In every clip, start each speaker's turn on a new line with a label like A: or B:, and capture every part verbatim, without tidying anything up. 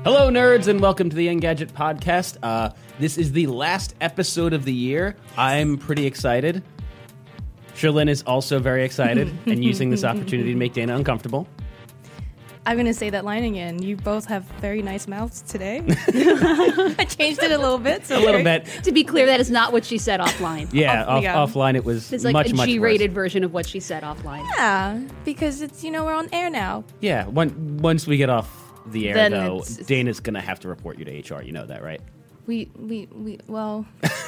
A: Hello, nerds, and welcome to the Engadget podcast. Uh, this is the last episode of the year. I'm pretty excited. Sherlyn is also very excited and using this opportunity to make Dana uncomfortable.
B: I'm going to say that line again. You both have very nice mouths today. I changed it a little bit. So
A: a little bit.
C: To be clear, that is not what she said offline.
A: Yeah,
B: Off-
A: off,
B: yeah.
A: offline it was
C: It's like
A: much,
C: a
A: much
C: G-rated
A: worse.
C: version of what she said offline.
B: Yeah, because it's, you know, we're on air now.
A: Yeah, one, once we get off the air,
B: Then
A: though,
B: it's- it's-
A: Dana's going to have to report you to H R. You know that, right?
B: We, we, we, well,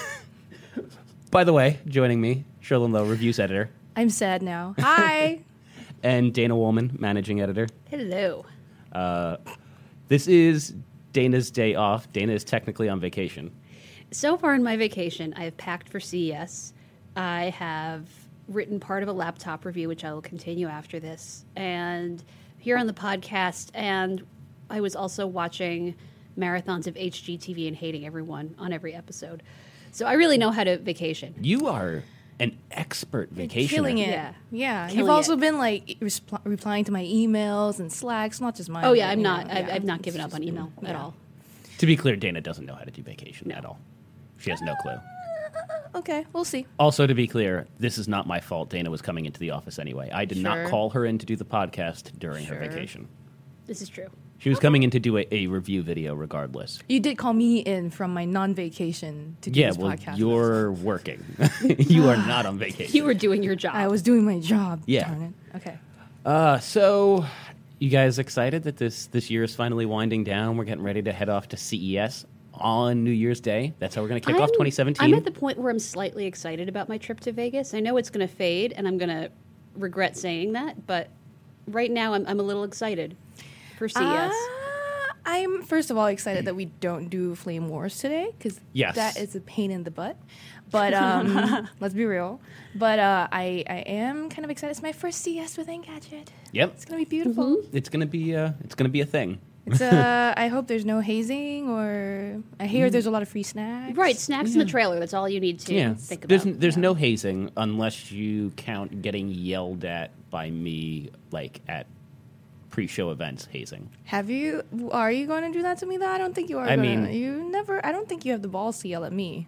A: By the way, joining me, Sherlyn Lowe, reviews editor,
B: I'm sad now. Hi.
A: and Dana Woolman, managing editor.
C: Hello.
A: Uh, this is Dana's day off. Dana is technically on vacation.
C: So far in my vacation, I have packed for C E S. I have written part of a laptop review, which I will continue after this, and here on the podcast, and I was also watching marathons of H G T V and hating everyone on every episode. So I really know how to vacation.
A: You are an expert vacationer.
B: Killing it.
C: Yeah.
B: Yeah.
C: Killing
B: You've also
C: it.
B: been, like, resp- replying to my emails and Slacks, not just mine.
C: Oh, yeah,
B: but,
C: I'm
B: you
C: not.
B: know,
C: I've,
B: yeah.
C: I've not given
B: It's
C: up on
B: just-
C: email at
B: yeah.
C: all.
A: To be clear, Dana doesn't know how to do vacation
C: No.
A: at all. She has no clue.
B: Okay, we'll see.
A: Also, to be clear, this is not my fault. Dana was coming into the office anyway. I did not
B: Sure.
A: call her in to do the podcast during her
B: Sure.
A: vacation.
C: This is true.
A: She was coming in to do a, a review video regardless.
B: You did call me in from my non-vacation to do
A: Yeah,
B: this
A: well,
B: podcast.
A: you're working. You are not on vacation.
C: You were doing your job.
B: I was doing my job.
A: Yeah.
B: Darn it. Okay.
A: Uh, so, you guys excited that this, this year is finally winding down? We're getting ready to head off to C E S on New Year's Day. That's how we're going to kick off
C: I'm-
A: twenty seventeen.
C: I'm at the point where I'm slightly excited about my trip to Vegas. I know it's going to fade, and I'm going to regret saying that, but right now I'm, I'm a little excited for C E S.
B: Uh, I'm first of all excited that we don't do Flame Wars today because
A: Yes.
B: that is a pain in the butt. But um, let's be real. But uh, I I am kind of excited. It's my first C E S with Engadget.
A: Yep.
B: It's gonna be beautiful.
A: It's gonna be uh, it's gonna be a thing.
B: It's uh, I hope there's no hazing or I hear there's a lot of free snacks.
C: Right, snacks in the trailer. That's all you need to
A: Yeah,
C: think
A: there's
C: about.
A: there's no hazing unless you count getting yelled at by me like at pre-show events hazing.
B: Have you? Are you going to do that to me? Though I don't think you are.
A: I
B: gonna,
A: mean-
B: you never. I don't think you have the balls to yell at me.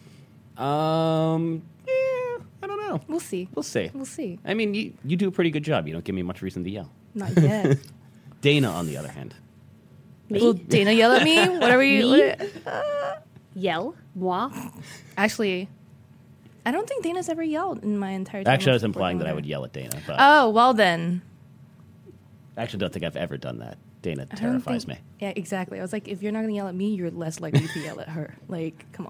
A: Um, yeah, I don't know.
B: We'll see.
A: We'll see.
B: We'll see.
A: I mean, you you do a pretty good job. You don't give me much reason to yell.
B: Not yet.
A: Dana, on the other hand,
C: Me?
B: Will Dana yell at me? Whatever you.
C: Me?
B: what-
C: Yell? Moi?
B: Actually, I don't think Dana's ever yelled in my entire time.
A: actually, I was
B: of
A: implying
B: working
A: that I
B: with
A: would
B: her.
A: yell at Dana, but
B: Oh well, then.
A: I actually don't think I've ever done that. Dana
B: I don't
A: terrifies
B: think-
A: me.
B: Yeah, exactly. I was like, if you're not gonna yell at me, you're less likely to yell at her. Like, come on.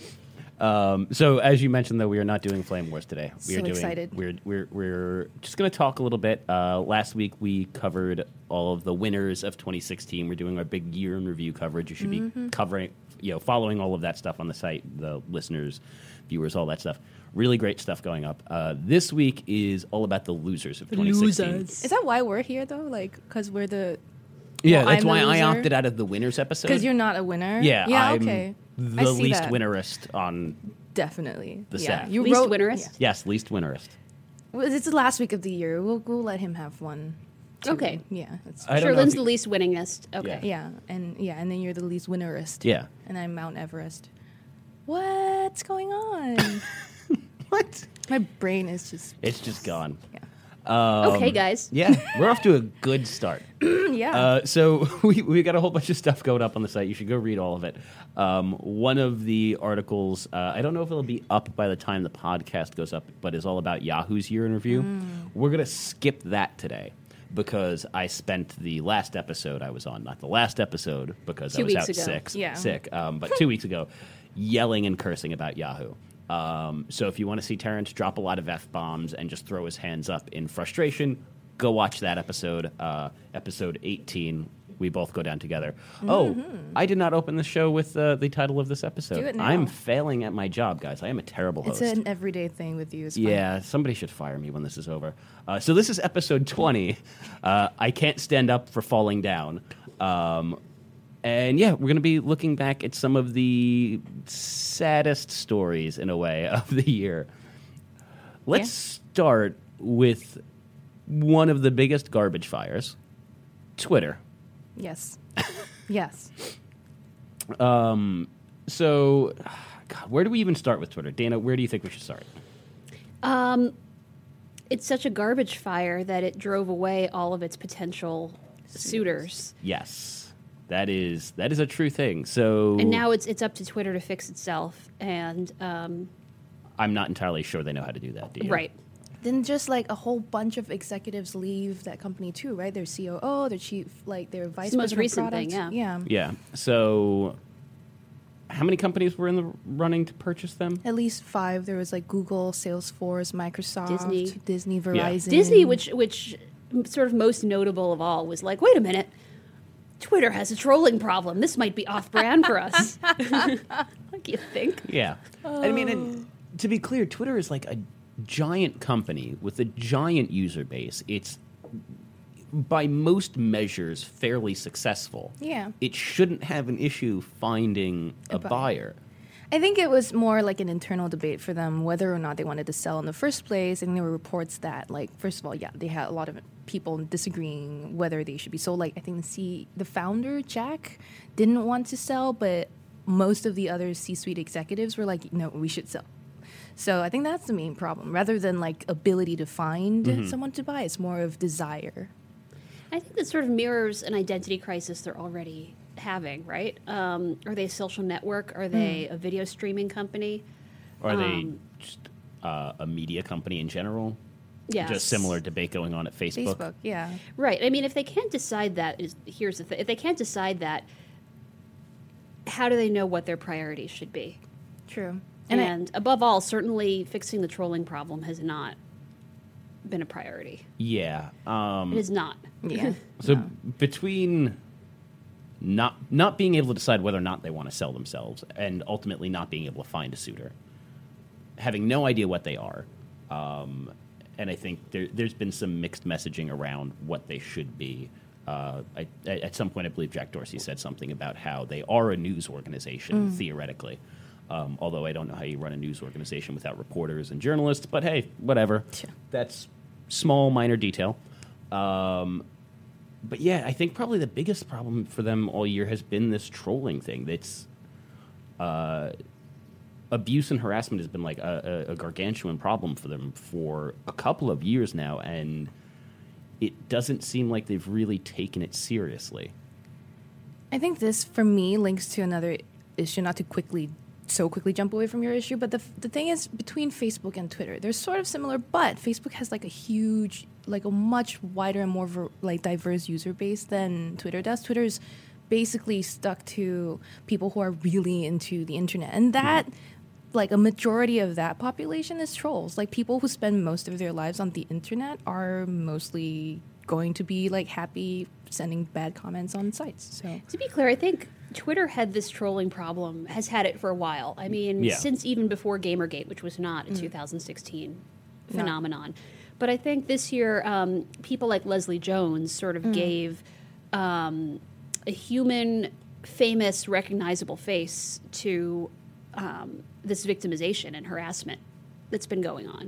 A: Um, so as you mentioned, though, we are not doing Flame Wars today. We
B: So
A: are doing,
B: excited.
A: We're we're we're just going to talk a little bit. Uh, last week we covered all of the winners of twenty sixteen. We're doing our big year in review coverage. You should
B: Mm-hmm.
A: be covering, you know, following all of that stuff on the site, the listeners, viewers, all that stuff. Really great stuff going up. Uh, this week is all about the losers of twenty sixteen.
B: Is that why we're here though? Like, because we're the.
A: Yeah,
B: Well,
A: that's
B: I'm
A: why
B: the
A: I
B: loser?
A: opted out of the winners episode.
B: Because you're not a winner.
A: yeah,
B: Yeah.
A: I'm
B: okay. I
A: the
B: see
A: least
B: that.
A: winnerist on.
B: Definitely.
A: The
B: yeah.
A: set.
B: You
C: Least
B: wrote,
C: winnerist?
B: yeah.
A: Yes, least winnerist.
B: Well, it's the last week of the year. We'll we'll let him have one. too.
C: Okay.
B: Yeah. That's,
A: I don't know
C: Sherlyn's
A: if
C: the
A: you-
C: least winningest. Okay.
B: yeah, and yeah, and then you're the least winnerist.
A: Yeah.
B: And I'm Mount Everest. What's going on?
A: What?
B: My brain is just.
A: It's just gone.
B: Yeah.
A: Um,
C: Okay, guys.
A: Yeah, we're off to a good start.
B: yeah.
A: Uh, so we we got a whole bunch of stuff going up on the site. You should go read all of it. Um, one of the articles, uh, I don't know if it'll be up by the time the podcast goes up, but is all about Yahoo's year in review.
B: Mm.
A: We're gonna skip that today because I spent the last episode I was on, not the last episode because I
C: Two
A: was
C: weeks
A: out
C: ago.
A: sick,
B: Yeah.
A: sick, um, but two weeks ago, yelling and cursing about Yahoo. Um, so if you want to see Terrence drop a lot of F-bombs and just throw his hands up in frustration, go watch that episode, uh, episode eighteen. We both go down together. Oh, I did not open the show with uh, the title of this episode.
B: Do it now.
A: I'm failing at my job, guys. I am a terrible
B: it's
A: host.
B: an everyday thing with you. It's fine.
A: Yeah, somebody should fire me when this is over. Uh, so this is episode twenty. Uh, I can't stand up for falling down. Um, and yeah, we're going to be looking back at some of the saddest stories, in a way, of the year. Let's start with one of the biggest garbage fires, Twitter.
B: Yes. Yes.
A: Um, so, God, where do we even start with Twitter? Dana, where do you think we should start?
C: Um, it's such a garbage fire that it drove away all of its potential suitors.
A: Yes, that is that is a true thing. So,
C: And now it's it's up to Twitter to fix itself. And um,
A: I'm not entirely sure they know how to do that. Do you?
C: right.
B: Then just like a whole bunch of executives leave that company too, right? Their C O O, their chief, like their vice
C: the most
B: president of
C: recent
B: product.
C: thing, yeah.
B: Yeah.
A: Yeah. So, how many companies were in the running to purchase them?
B: At least five. There was like Google, Salesforce, Microsoft,
C: Disney.
B: Disney, Verizon.
C: Disney, which which sort of most notable of all, was like, wait a minute, Twitter has a trolling problem. This might be off-brand for us. What do you think?
A: Yeah. I mean, and to be clear, Twitter is like a giant company with a giant user base. It's, by most measures, fairly successful.
B: Yeah.
A: It shouldn't have an issue finding a,
B: A buyer.
A: buyer.
B: I think it was more like an internal debate for them whether or not they wanted to sell in the first place. And there were reports that, like, first of all, yeah, they had a lot of people disagreeing whether they should be sold. Like, I think the C, the founder, Jack, didn't want to sell, but most of the other C-suite executives were like, no, we should sell. So I think that's the main problem. Rather than, like, ability to find
A: Mm-hmm.
B: someone to buy, it's more of desire.
C: I think that sort of mirrors an identity crisis they're already having, right? Um, are they a social network? Are they a video streaming company?
A: Or are they
C: Um,
A: just uh, a media company in general?
C: Yes.
A: Just similar debate going on at Facebook.
B: Facebook, yeah.
C: Right. I mean, if they can't decide that, is here's the thing: if they can't decide that, how do they know what their priorities should be?
B: True.
C: And,
B: And, I,
C: above all, certainly fixing the trolling problem has not been a priority.
A: Yeah. Um,
C: It is not.
B: yeah.
A: So
B: No.
A: between not not being able to decide whether or not they want to sell themselves, and ultimately not being able to find a suitor, having no idea what they are, um, and I think there, there's been some mixed messaging around what they should be. Uh, I, at some point, I believe Jack Dorsey said something about how they are a news organization theoretically. Um, although I don't know how you run a news organization without reporters and journalists, but hey, whatever.
B: Sure.
A: That's small, minor detail. Um, but yeah, I think probably the biggest problem for them all year has been this trolling thing. That's uh, abuse and harassment has been like a, a, a gargantuan problem for them for a couple of years now, and it doesn't seem like they've really taken it seriously.
B: I think this, for me, links to another issue, not to quickly, so quickly jump away from your issue, but the, the thing is, between Facebook and Twitter, they're sort of similar, but Facebook has like a huge, like a much wider and more ver, like diverse user base than Twitter does. Twitter's basically stuck to people who are really into the internet, and that, like a majority of that population is trolls. Like people who spend most of their lives on the internet are mostly going to be like happy sending bad comments on sites. So
C: To be clear, I think Twitter had this trolling problem, has had it for a while. I mean,
A: Yeah.
C: since even before Gamergate, which was not a two thousand sixteen phenomenon. But I think this year, um, people like Leslie Jones sort of gave um, a human, famous, recognizable face to um, this victimization and harassment that's been going on.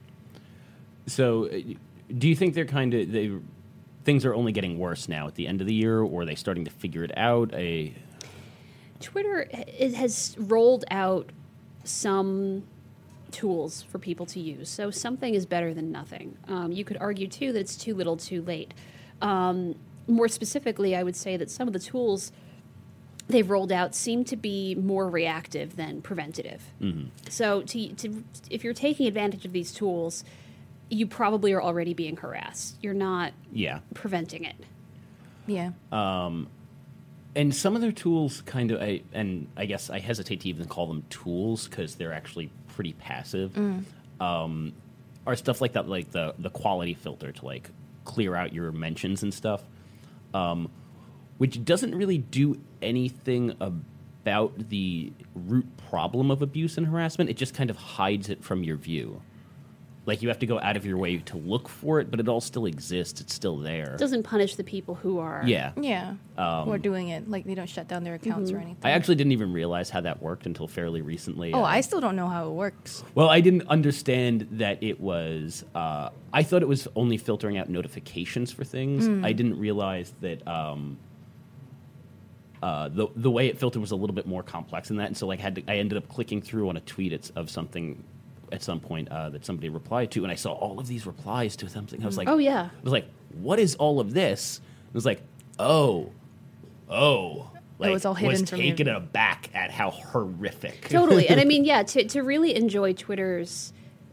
A: So, uh, do you think they're kind of they things are only getting worse now at the end of the year, or are they starting to figure it out? A
C: Twitter it has rolled out some tools for people to use. So something is better than nothing. Um, you could argue, too, that it's too little too late. Um, more specifically, I would say that some of the tools they've rolled out seem to be more reactive than preventative.
A: Mm-hmm.
C: So to, to, if you're taking advantage of these tools, you probably are already being harassed. You're not
A: yeah,
C: preventing it.
B: yeah.
A: and some of their tools kind of, I, and I guess I hesitate to even call them tools because they're actually pretty passive. Um, are stuff like that, like the the quality filter to like clear out your mentions and stuff, um, which doesn't really do anything about the root problem of abuse and harassment. It just kind of hides it from your view. Like, you have to go out of your way to look for it, but it all still exists. It's still there.
C: It doesn't punish the people who are.
A: Yeah.
B: Yeah, who are doing it. Like, they don't shut down their accounts or anything.
A: I actually didn't even realize how that worked until fairly recently.
B: Oh,
A: Uh,
B: I still don't know how it works.
A: Well, I didn't understand that it was... Uh, I thought it was only filtering out notifications for things. I didn't realize that... Um, uh, the the way it filtered was a little bit more complex than that, and so like had to, I ended up clicking through on a tweet it's, of something at some point uh, that somebody replied to, and I saw all of these replies to something. I was like,
C: Oh, yeah.
A: I was like, what is all of this? It was like, oh, oh. Like,
B: was all hidden
A: was
B: from you.
A: taken aback at how horrific.
C: Totally. And I mean, yeah, to, to really enjoy Twitter's,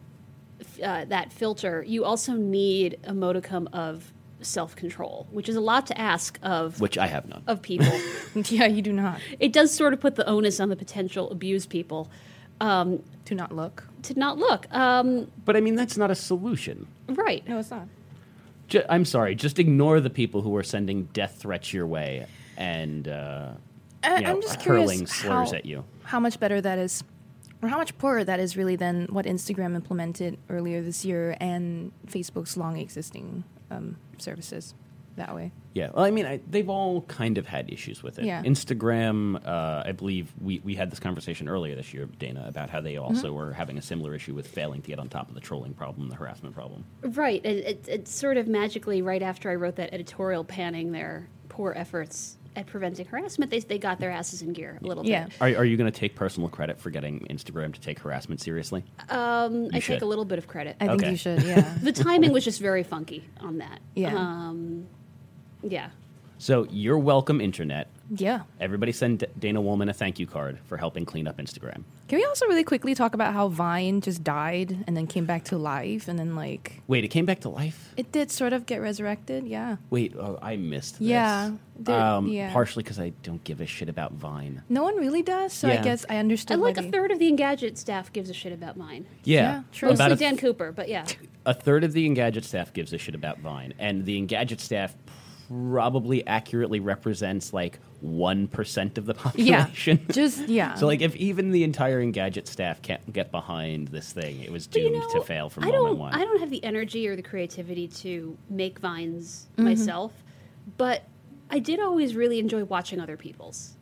C: uh, that filter, you also need a modicum of self-control, which is a lot to ask of
A: Which I have none.
C: of people.
B: Yeah, you do not.
C: It does sort of put the onus on the potential abused people um,
B: To not look.
C: to not look. Um,
A: But I mean, that's not a solution.
C: right.
B: No, it's not.
A: Ju- I'm sorry. Just ignore the people who are sending death threats your way and uh,
B: I,
A: you know,
B: I'm just curious
A: hurling slurs
B: how,
A: at you.
B: how much better that is, or how much poorer that is really than what Instagram implemented earlier this year and Facebook's long existing um, services that way.
A: Yeah, well, I mean, I, they've all kind of had issues with it.
B: Yeah.
A: Instagram, uh, I believe we, we had this conversation earlier this year, Dana, about how they also
B: Mm-hmm.
A: were having a similar issue with failing to get on top of the trolling problem, the harassment problem.
C: Right. It, it, it sort of magically, right after I wrote that editorial panning their poor efforts at preventing harassment, they, they got their asses in gear a little
B: Yeah.
C: bit.
A: Are, are you going to take personal credit for getting Instagram to take harassment seriously?
C: Um, I
A: should.
C: take a little bit of credit.
B: I think
A: Okay.
B: you should, yeah.
C: The timing was just very funky on that.
B: Yeah.
C: Um, yeah.
A: So you're welcome, Internet.
B: Yeah.
A: Everybody send D- Dana Woolman a thank you card for helping clean up Instagram.
B: Can we also really quickly talk about how Vine just died and then came back to life and then, like,
A: Wait, it came back to life?
B: it did sort of get resurrected? Yeah.
A: Wait, oh, I missed this.
B: Yeah, there-
A: Um,
B: yeah.
A: Partially because I don't give a shit about Vine.
B: No one really does, so I
A: Yeah.
B: guess I
C: I
B: understood.
C: like
B: why
C: a
B: they-
C: third of the Engadget staff gives a shit about mine.
A: Yeah,
B: Yeah, true.
C: Mostly
A: About a,
C: Dan Cooper, but yeah.
A: a third of the Engadget staff gives a shit about Vine, and the Engadget staff probably accurately represents like one percent of the
B: Yeah.
A: population.
B: Just, yeah.
A: So, like, if even the entire Engadget staff can't get behind this thing, it was
C: But, you
A: doomed
C: know,
A: to fail from
C: I
A: moment
C: don't,
A: one.
C: I don't have the energy or the creativity to make vines
B: Mm-hmm.
C: myself, but I did always really enjoy watching other people's.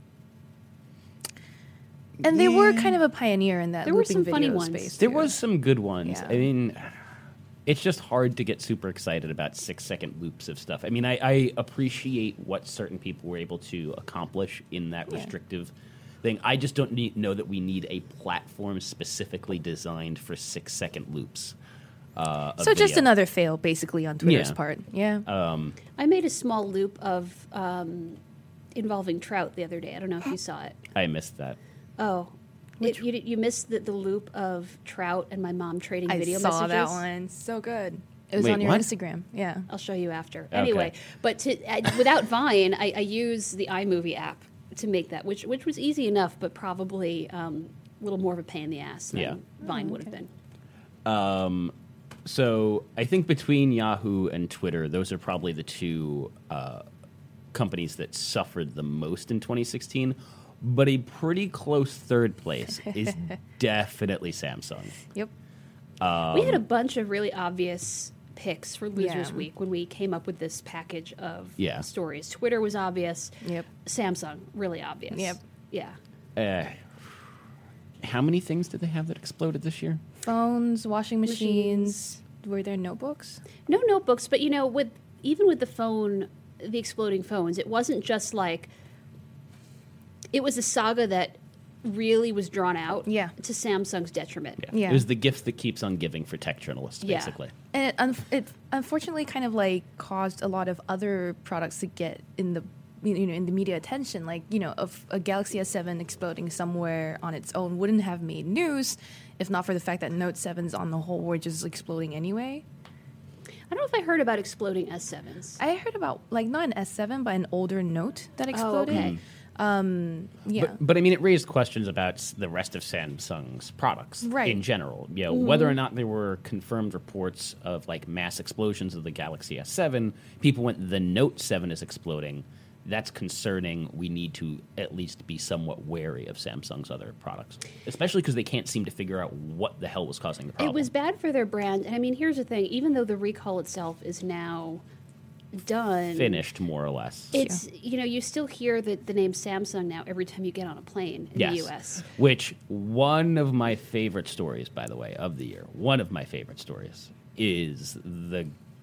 B: and they were kind of a pioneer in that
C: There were
B: looping
C: some
B: video
C: funny ones.
B: space.
A: There
B: too.
A: was some good ones.
B: Yeah.
A: I mean, it's just hard to get super excited about six second loops of stuff. I mean, I, I appreciate what certain people were able to accomplish in that
B: Yeah.
A: restrictive thing. I just don't need, know that we need a platform specifically designed for six second loops. Uh, of
B: So just
A: video.
B: another fail, basically, on Twitter's
A: Yeah.
B: part. Yeah.
A: Um,
C: I made a small loop of um, involving trout the other day. I don't know if you saw it.
A: I missed that.
C: Oh, it, you did- you missed the, the loop of trout and my mom trading
B: I
C: video
B: saw
C: messages.
B: that one. So good. It was
A: Wait,
B: on your
A: what?
B: Instagram. Yeah.
C: I'll show you after.
A: Okay.
C: Anyway, but to, uh, without Vine, I, I use the iMovie app to make that, which which was easy enough, but probably um, a little more of a pain in the ass than
A: Yeah.
C: Vine would have been.
A: Um, so I think between Yahoo and Twitter, those are probably the two uh, companies that suffered the most in twenty sixteen. But a pretty close third place is definitely Samsung.
B: Yep.
A: Um,
C: We had a bunch of really obvious picks for Losers
B: Yeah.
C: Week when we came up with this package of
A: Yeah.
C: stories. Twitter was obvious.
B: Yep.
C: Samsung, really obvious.
B: Yep.
C: Yeah.
A: Uh, how many things did they have that exploded this year?
B: Phones, washing machines.
C: Machines.
B: Were there notebooks?
C: No notebooks, but you know, with even with the phone, the exploding phones, it wasn't just like it was a saga that really was drawn out
B: Yeah.
C: to Samsung's detriment.
A: Yeah.
B: Yeah.
A: It was the gift that keeps on giving for tech journalists,
C: Yeah.
A: basically.
B: And it, un- it unfortunately kind of like caused a lot of other products to get in the you know in the media attention. Like you know, of a Galaxy S seven exploding somewhere on its own wouldn't have made news if not for the fact that Note sevens on the whole were just exploding anyway.
C: I don't know if I heard about exploding S sevens.
B: I heard about like not an S seven but an older Note that exploded.
C: okay.
B: Um, yeah.
A: But, but I mean, it raised questions about s- the rest of Samsung's products
B: Right.
A: in general. You know, whether or not there were confirmed reports of like mass explosions of the Galaxy S seven. People went, the Note seven is exploding. That's concerning. We need to at least be somewhat wary of Samsung's other products, especially because they can't seem to figure out what the hell was causing the problem.
C: It was bad for their brand. And I mean, here's the thing: even though the recall itself is now done,
A: finished, more or less.
C: it's you know you still hear the, the name Samsung now every time you get on a plane in
A: Yes.
C: the U S.
A: Which, one of my favorite stories, by the way, of the year, one of my favorite stories is the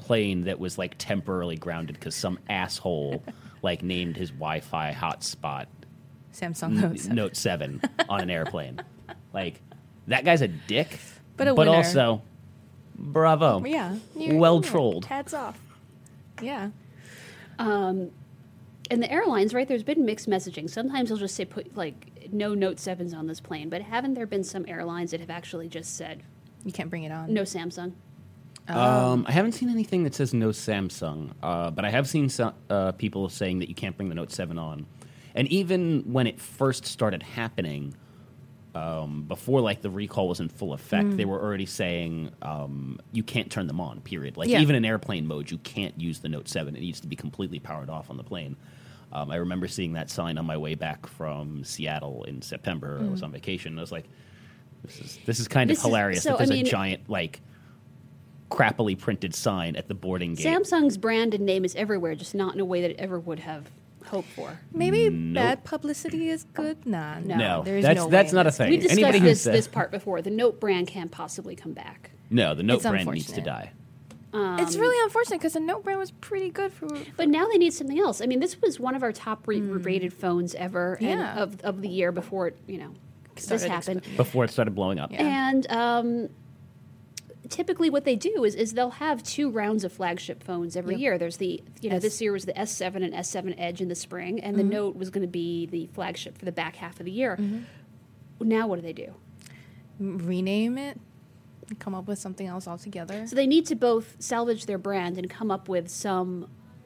A: plane that was like temporarily grounded because some asshole like named his Wi-Fi hotspot
B: Samsung Note
A: N-
B: seven.
A: Note seven on an airplane. Like, that guy's a dick,
B: But a
A: but
B: winner.
A: also, bravo.
B: Yeah. You-
A: Well
B: yeah,
A: trolled.
B: Hats off. Yeah.
C: Um, and the airlines, right? There's been mixed messaging. Sometimes they'll just say put like no Note sevens on this plane, but haven't there been some airlines that have actually just said
B: You can't bring it on.
C: no Samsung?
A: Um, I haven't seen anything that says no Samsung, uh, but I have seen some, uh, people saying that you can't bring the Note seven on. And even when it first started happening, um, before like the recall was in full effect,
B: Mm.
A: they were already saying um, you can't turn them on. Period. Like
B: Yeah.
A: even in airplane mode, you can't use the Note seven. It needs to be completely powered off on the plane. Um, I remember seeing that sign on my way back from Seattle in September. I
B: Mm.
A: was on vacation. And I was like, "This is this is kind
C: This
A: of
C: is-
A: hilarious."
C: so,
A: that there's
C: I mean-
A: a giant like crappily printed sign at the boarding gate.
C: Samsung's brand and name is everywhere, just not in a way that it ever would have hoped for.
B: Maybe
A: Nope.
B: bad publicity is good. Nah,
C: No.
A: No,
B: there's
A: that's
B: no
A: that's
B: way
A: not a
B: this-
A: thing.
C: We discussed
A: Anybody who
C: this,
A: said
C: this part before. The Note brand can't possibly come back.
A: no, the Note
B: It's
A: brand needs to
B: unfortunate.
A: die.
B: It's really unfortunate because the Note brand was pretty good for.
C: But now they need something else. I mean, this was one of our top re- rated phones ever
B: Hmm. Yeah.
C: and of, of the year before it, you know, this
B: Started
C: happened.
B: exploding.
A: Before it started blowing up.
B: Yeah.
C: And um, typically, what they do is is they'll have two rounds of flagship phones every
B: Yep.
C: year. There's the you know
B: S-
C: this year was the S seven and S seven Edge in the spring, and
B: Mm-hmm.
C: the Note was going to be the flagship for the back half of the year.
B: Mm-hmm.
C: Now, what do they do?
B: rename it, come up with something else altogether.
C: So they need to both salvage their brand and come up with some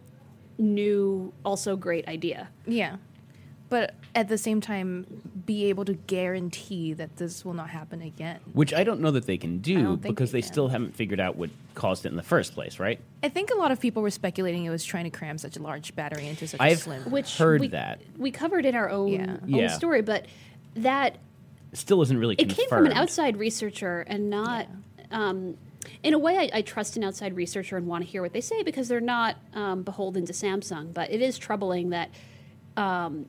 C: new, also great idea.
B: Yeah. But at the same time, be able to guarantee that this will not happen again.
A: Which I don't know that they can
B: I
A: do
B: don't think
A: because
B: they
A: they
B: can.
A: still haven't figured out what caused it in the first place, right?
B: I think a lot of people were speculating it was trying to cram such a large battery into such a
A: I've
B: slim.
C: Which
A: heard
C: we,
A: that.
C: we covered in our own,
B: Yeah.
C: own
A: Yeah.
C: story, but that
A: Still isn't really
C: it
A: confirmed.
C: came from an outside researcher and not. Um, in a way, I, I trust an outside researcher and want to hear what they say because they're not um, beholden to Samsung. But it is troubling that um,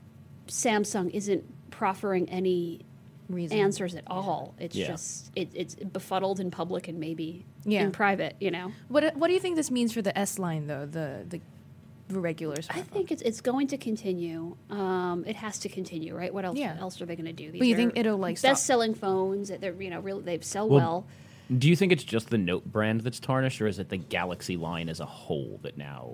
C: Samsung isn't proffering any
B: Reason.
C: answers at all. It's
A: Yeah.
C: just it, it's befuddled in public and maybe
B: Yeah.
C: in private. You know,
B: What What do you think this means for the S line though? The the, the regular
C: I
B: smartphone?
C: think it's it's going to continue. Um, it has to continue, right? What else?
B: Yeah.
C: else are they going to do? These
B: But you
C: are
B: think it'll, like, stop-
C: best-selling phones? They're you know really they sell
A: Well,
C: well.
A: Do you think it's just the Note brand that's tarnished, or is it the Galaxy line as a whole that now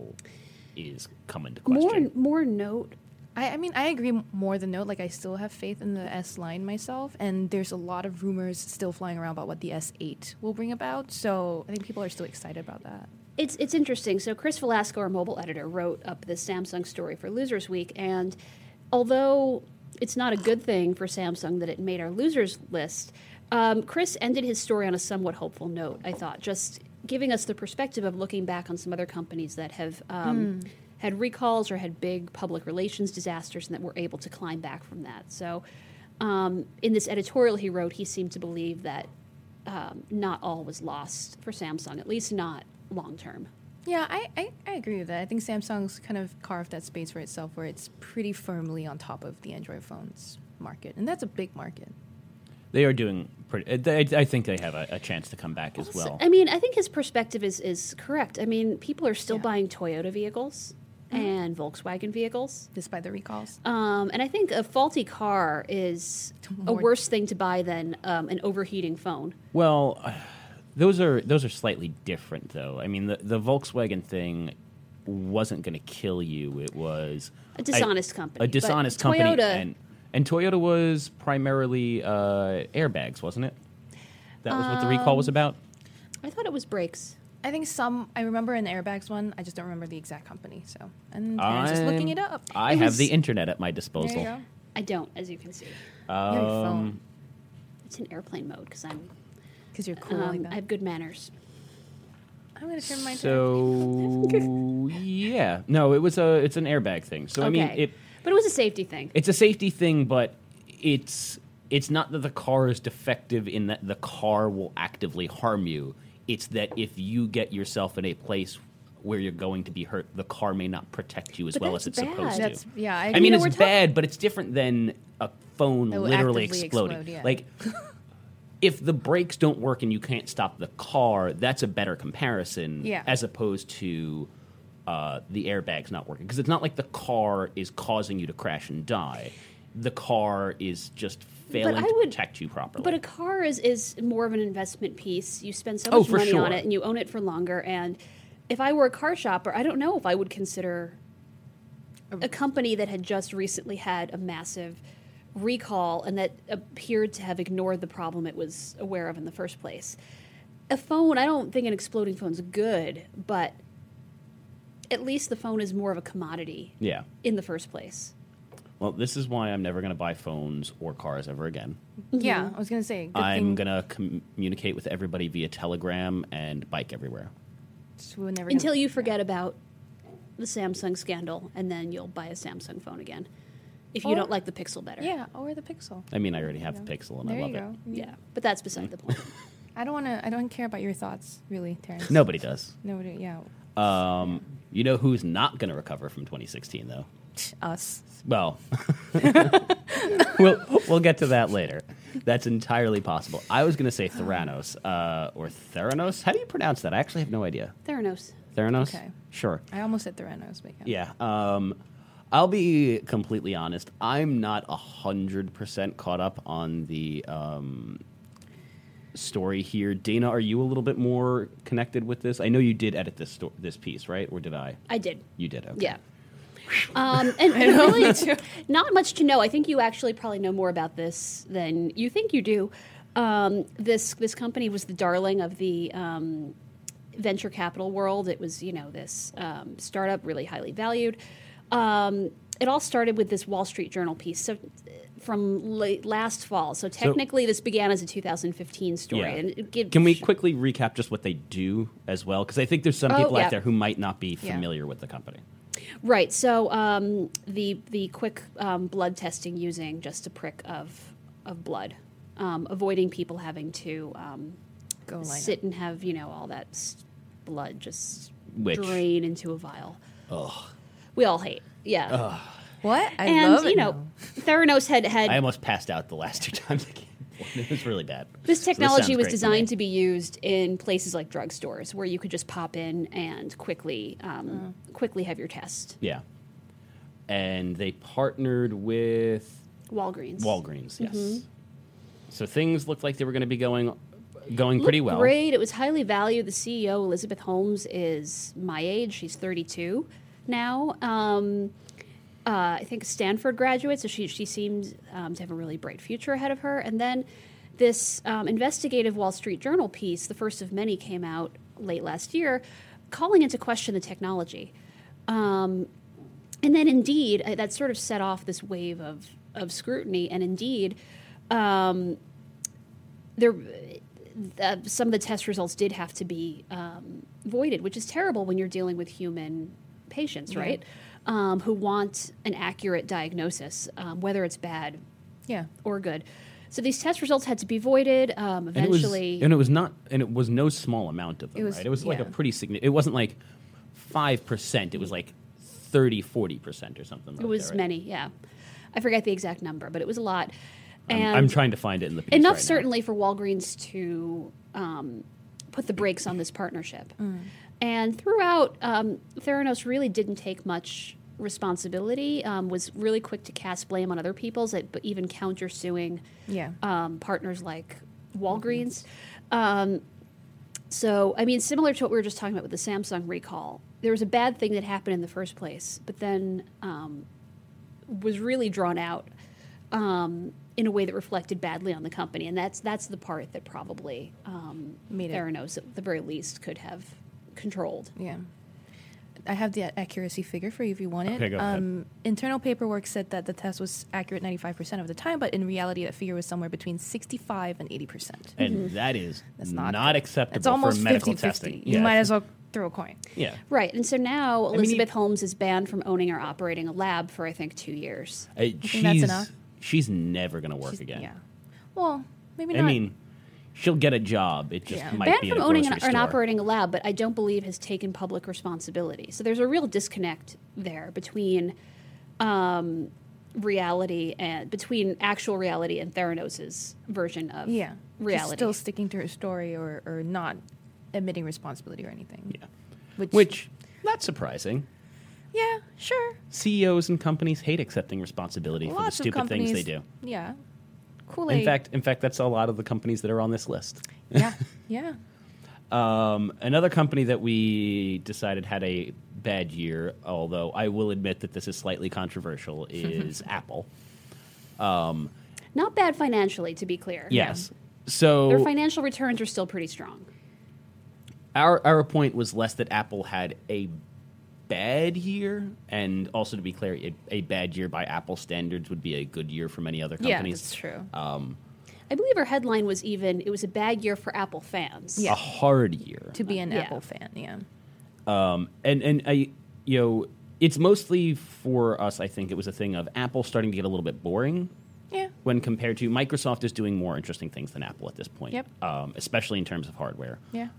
A: is coming to question?
C: More more Note.
B: I, I mean, I agree m- more than Note. Like, I still have faith in the S line myself, and there's a lot of rumors still flying around about what the S eight will bring about. So I think people are still excited about that.
C: It's it's interesting. So Chris Velasco, our mobile editor, wrote up this Samsung story for Losers Week, and although it's not a good thing for Samsung that it made our losers list, um, Chris ended his story on a somewhat hopeful note. I thought, just giving us the perspective of looking back on some other companies that have um, had recalls or had big public relations disasters, and that were able to climb back from that. So, um, in this editorial he wrote, he seemed to believe that um, not all was lost for Samsung, at least not long term.
B: Yeah, I, I, I agree with that. I think Samsung's kind of carved that space for itself where it's pretty firmly on top of the Android phones market. And that's a big market.
A: They are doing pretty. I, I think they have a, a chance to come back as well.
C: I mean, I think his perspective is, is correct. I mean, people are still
B: Yeah.
C: buying Toyota vehicles and Volkswagen vehicles.
B: Despite the recalls.
C: Um, and I think a faulty car is a
B: More-
C: worse thing to buy than um, an overheating phone.
A: Well, uh, those are those are slightly different, though. I mean, the the Volkswagen thing wasn't going to kill you. It was
C: A dishonest company,
A: A
C: but
A: dishonest company,
C: Toyota-
A: and and Toyota was primarily uh, airbags, wasn't it? That was what the recall
C: Um,
A: was about.
C: I thought it was brakes.
B: I think some, I remember an airbags one. I just don't remember the exact company. So, and Karen's just looking it up.
A: I
C: It
A: have
C: was-
A: the internet at my
B: There
A: disposal.
B: you go.
C: I don't, as you can see.
B: Your phone.
A: Um,
C: It's in airplane mode because I'm
B: Because you're cool like
C: um,
B: that.
C: I have good manners.
B: I'm going to turn mine
A: so yeah, no, it was a it's an airbag thing. So I mean,
C: Okay.
A: it
C: But it was a safety thing.
A: it's a safety thing, but it's it's not that the car is defective in that the car will actively harm you. It's that if you get yourself in a place where you're going to be hurt, the car may not protect you as
C: But
A: well as
C: that's
A: it's supposed
C: bad.
B: That's,
A: to.
B: yeah, I,
A: I mean,
C: know,
A: it's
C: we're talk-
A: bad, but it's different than a phone
B: It will
A: literally
B: actively
A: exploding.
B: explode, yeah.
A: Like, if the brakes don't work and you can't stop the car, that's a better comparison
B: Yeah.
A: as opposed to uh, the airbags not working. Because it's not like the car is causing you to crash and die. The car is just failing
C: I
A: to
C: would-
A: protect you properly.
C: But a car is, is more of an investment piece. You spend so
A: Oh,
C: much
A: for
C: money
A: sure.
C: on it, and you own it for longer. And if I were a car shopper, I don't know if I would consider a company that had just recently had a massive recall and that appeared to have ignored the problem it was aware of in the first place. A phone, I don't think an exploding phone's good, but at least the phone is more of a commodity
A: yeah.
C: in the first place.
A: Well, this is why I'm never going to buy phones or cars ever again.
B: Yeah, I was gonna say. Good
A: I'm
B: thing
A: going to com- communicate with everybody via Telegram and bike everywhere.
B: we were never
C: Until
B: gonna,
C: you forget about the Samsung scandal, and then you'll buy a Samsung phone again. If you
B: Or-
C: don't like the Pixel better.
B: Yeah, or the Pixel.
A: I mean, I already have the Pixel and
B: There
A: I love
B: you
A: it.
B: go.
C: Yeah, but that's beside the point.
B: I don't want to. I don't care about your thoughts, really, Terrence.
A: Nobody does.
B: Nobody. Yeah.
A: Um, you know who's not going to recover from twenty sixteen, though?
B: Us.
A: Well, we'll we'll get to that later. That's entirely possible. I was going to say Theranos uh, or Theranos. How do you pronounce that? I actually have no idea.
C: Theranos.
A: Theranos?
B: Okay.
A: Sure.
B: I almost said Theranos, but yeah.
A: Yeah. Um, I'll be completely honest. I'm not one hundred percent caught up on the um, story here. Dana, are you a little bit more connected with this? I know you did edit this sto- this piece, right? Or did I?
C: I did.
A: You did, okay.
C: Yeah. Um, and and really, not much to know. I think you actually probably know more about this than you think you do. Um, this this company was the darling of the um, venture capital world. It was, you know, this um, startup, really highly valued. Um, it all started with this Wall Street Journal piece. So from late last fall. So technically, this began as a two thousand fifteen story.
A: Yeah.
C: And it give,
A: Can we quickly recap just what they do as well? Because I think there's some
C: Oh,
A: people
C: yeah.
A: out there who might not be
B: Yeah.
A: familiar with the company.
C: Right. So um, the the quick um, blood testing using just a prick of of blood, um, avoiding people having to um,
B: Go line
C: sit and have, you know, all that s- blood just
A: Which-
C: drain into a vial.
A: Ugh.
C: We all hate. Yeah.
B: What? I
C: and
B: love it.
C: you know,
B: now.
C: Theranos had had
A: I almost passed out the last two times I came. It was really bad.
C: This technology
A: sounds
C: was
A: great to
C: designed
A: me.
C: to be used in places like drugstores, where you could just pop in and quickly, um,
B: Uh-huh.
C: quickly have your test.
A: Yeah. And they partnered with
C: Walgreens.
A: Walgreens, yes.
C: Mm-hmm.
A: So things looked like they were going to be going going pretty
C: Looked
A: well.
C: Great. It was highly valued. The C E O, Elizabeth Holmes, is my age. She's thirty-two now. Um, uh, I think a Stanford graduate, so she she seems um, to have a really bright future ahead of her. And then this um, investigative Wall Street Journal piece, the first of many, came out late last year, calling into question the technology. Um, and then, indeed, uh, that sort of set off this wave of of scrutiny. And indeed, um, there. Uh, some of the test results did have to be um, voided, which is terrible when you're dealing with human patients,
B: Yeah.
C: right? Um, who want an accurate diagnosis, um, whether it's bad
B: Yeah.
C: or good. So these test results had to be voided. Um,
A: And it was,
C: eventually,
A: and it was not, and it was no small amount of them,
B: It was-
A: right? It was like a
B: yeah.
A: pretty significant. It wasn't like five percent. It was like thirty, forty percent or something. Like
C: it was
A: that, right?
C: many. Yeah, I forget the exact number, but it was a lot.
A: I'm,
C: And
A: I'm trying to find it in the piece
C: enough
A: right now.
C: certainly for Walgreens to um, put the brakes on this partnership. And throughout, um, Theranos really didn't take much responsibility, um, was really quick to cast blame on other people's, but even countersuing
B: Yeah.
C: um, partners like Walgreens. Um, so, I mean, similar to what we were just talking about with the Samsung recall, there was a bad thing that happened in the first place, but then um, was really drawn out um, in a way that reflected badly on the company, and that's that's the part that probably um,
B: Made it-
C: Theranos, at the very least, could have controlled.
B: Yeah. I have the accuracy figure for you if you want it.
A: Okay, go ahead.
B: um, internal paperwork said that the test was accurate ninety-five percent of the time, but in reality, that figure was somewhere between sixty-five and eighty percent.
A: And that is
B: That's
A: not,
B: not good.
A: acceptable
B: It's almost
A: for medical
B: fifty-fifty.
A: testing.
B: You
A: Yeah.
B: might as well throw a coin.
A: Yeah.
C: Right, and so now
A: mean,
C: Elizabeth
A: you-
C: Holmes is banned from owning or operating a lab for, I think, two years.
A: Uh, she's,
B: that's enough.
A: she's never going to work
B: She's-
A: again.
B: Yeah. Well, maybe
A: I
B: not.
A: mean, she'll get a job. It just
B: Yeah.
A: might
C: Banned
A: be
C: from
A: in a
C: owning
A: grocery
C: and, and
A: store.
C: operating a lab, but I don't believe has taken public responsibility. So there's a real disconnect there between um, reality and between actual reality and Theranos's version of
B: Yeah.
C: reality.
B: She's still sticking to her story or, or not admitting responsibility or anything.
A: Yeah.
B: Which,
A: Which, not surprising.
B: yeah, sure.
A: C E Os and companies hate accepting responsibility for the
B: Lots of
A: stupid things they
B: companies-
A: do.
B: Yeah. Kool-Aid.
A: In fact, in fact, that's a lot of the companies that are on this list.
B: yeah, yeah.
A: Um, another company that we decided had a bad year, although I will admit that this is slightly controversial, is Apple.
C: Not bad financially, to be clear.
A: Yes. So
C: Their financial returns are still pretty strong.
A: our our point was less that Apple had a bad year, and also to be clear, a, a bad year by Apple standards would be a good year for many other
B: Yeah,
A: companies.
B: that's true.
C: I believe our headline was even, it was a bad year for Apple fans.
B: Yeah.
A: A hard year.
B: to be an
C: Yeah.
B: Apple fan, yeah.
A: Um, and and I, you know, it's mostly for us. I think it was a thing of Apple starting to get a little bit boring
B: Yeah.
A: when compared to Microsoft is doing more interesting things than Apple at this point.
B: Yep.
A: Um, especially in terms of hardware.
B: Yeah.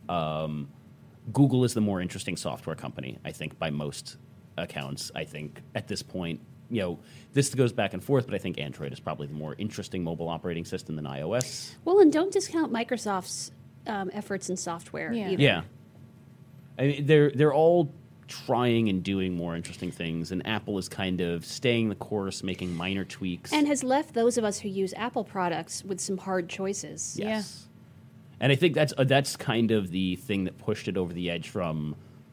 A: Google is the more interesting software company, I think, by most accounts. I think at this point, you know, this goes back and forth, but I think Android is probably the more interesting mobile operating system than iOS.
C: Well, and don't discount Microsoft's um, efforts in software
B: Yeah.
C: either.
A: Yeah, I mean, they're they're all trying and doing more interesting things, and Apple is kind of staying the course, making minor tweaks.
C: And has left those of us who use Apple products with some hard choices.
A: Yes. And I think that's uh, that's kind of the thing that pushed it over the edge from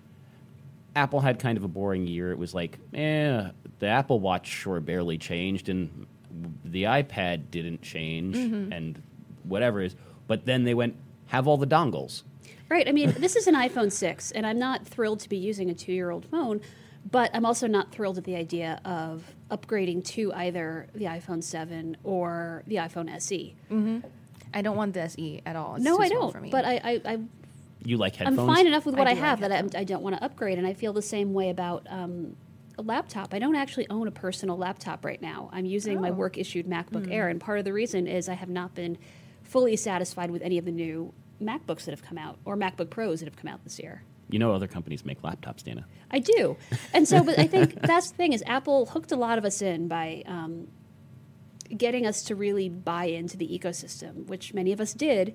A: Apple had kind of a boring year. It was like, eh, the Apple Watch sure barely changed, and the iPad didn't change, and whatever is. But then they went, have all the dongles.
C: Right. I mean, this is an iPhone six, and I'm not thrilled to be using a two-year-old phone, but I'm also not thrilled at the idea of upgrading to either the iPhone seven or the iPhone S E.
B: I don't want the S E at all. It's
C: No,
B: too
C: I
B: small
C: don't.
B: For me.
C: But I, I, I
A: You like
C: I'm
A: headphones?
C: fine enough with what
B: I
C: I,
B: do
C: have
B: like
C: that
B: headphones.
C: I'm, I don't want to upgrade, and I feel the same way about um, a laptop. I don't actually own a personal laptop right now. I'm using my
B: Oh.
C: work-issued MacBook Air, and part of the reason is I have not been fully satisfied with any of the new MacBooks that have come out, or MacBook Pros that have come out this year.
A: You know other companies make laptops, Dana.
C: I do. And so, but I think that's the thing is Apple hooked a lot of us in by um, getting us to really buy into the ecosystem, which many of us did.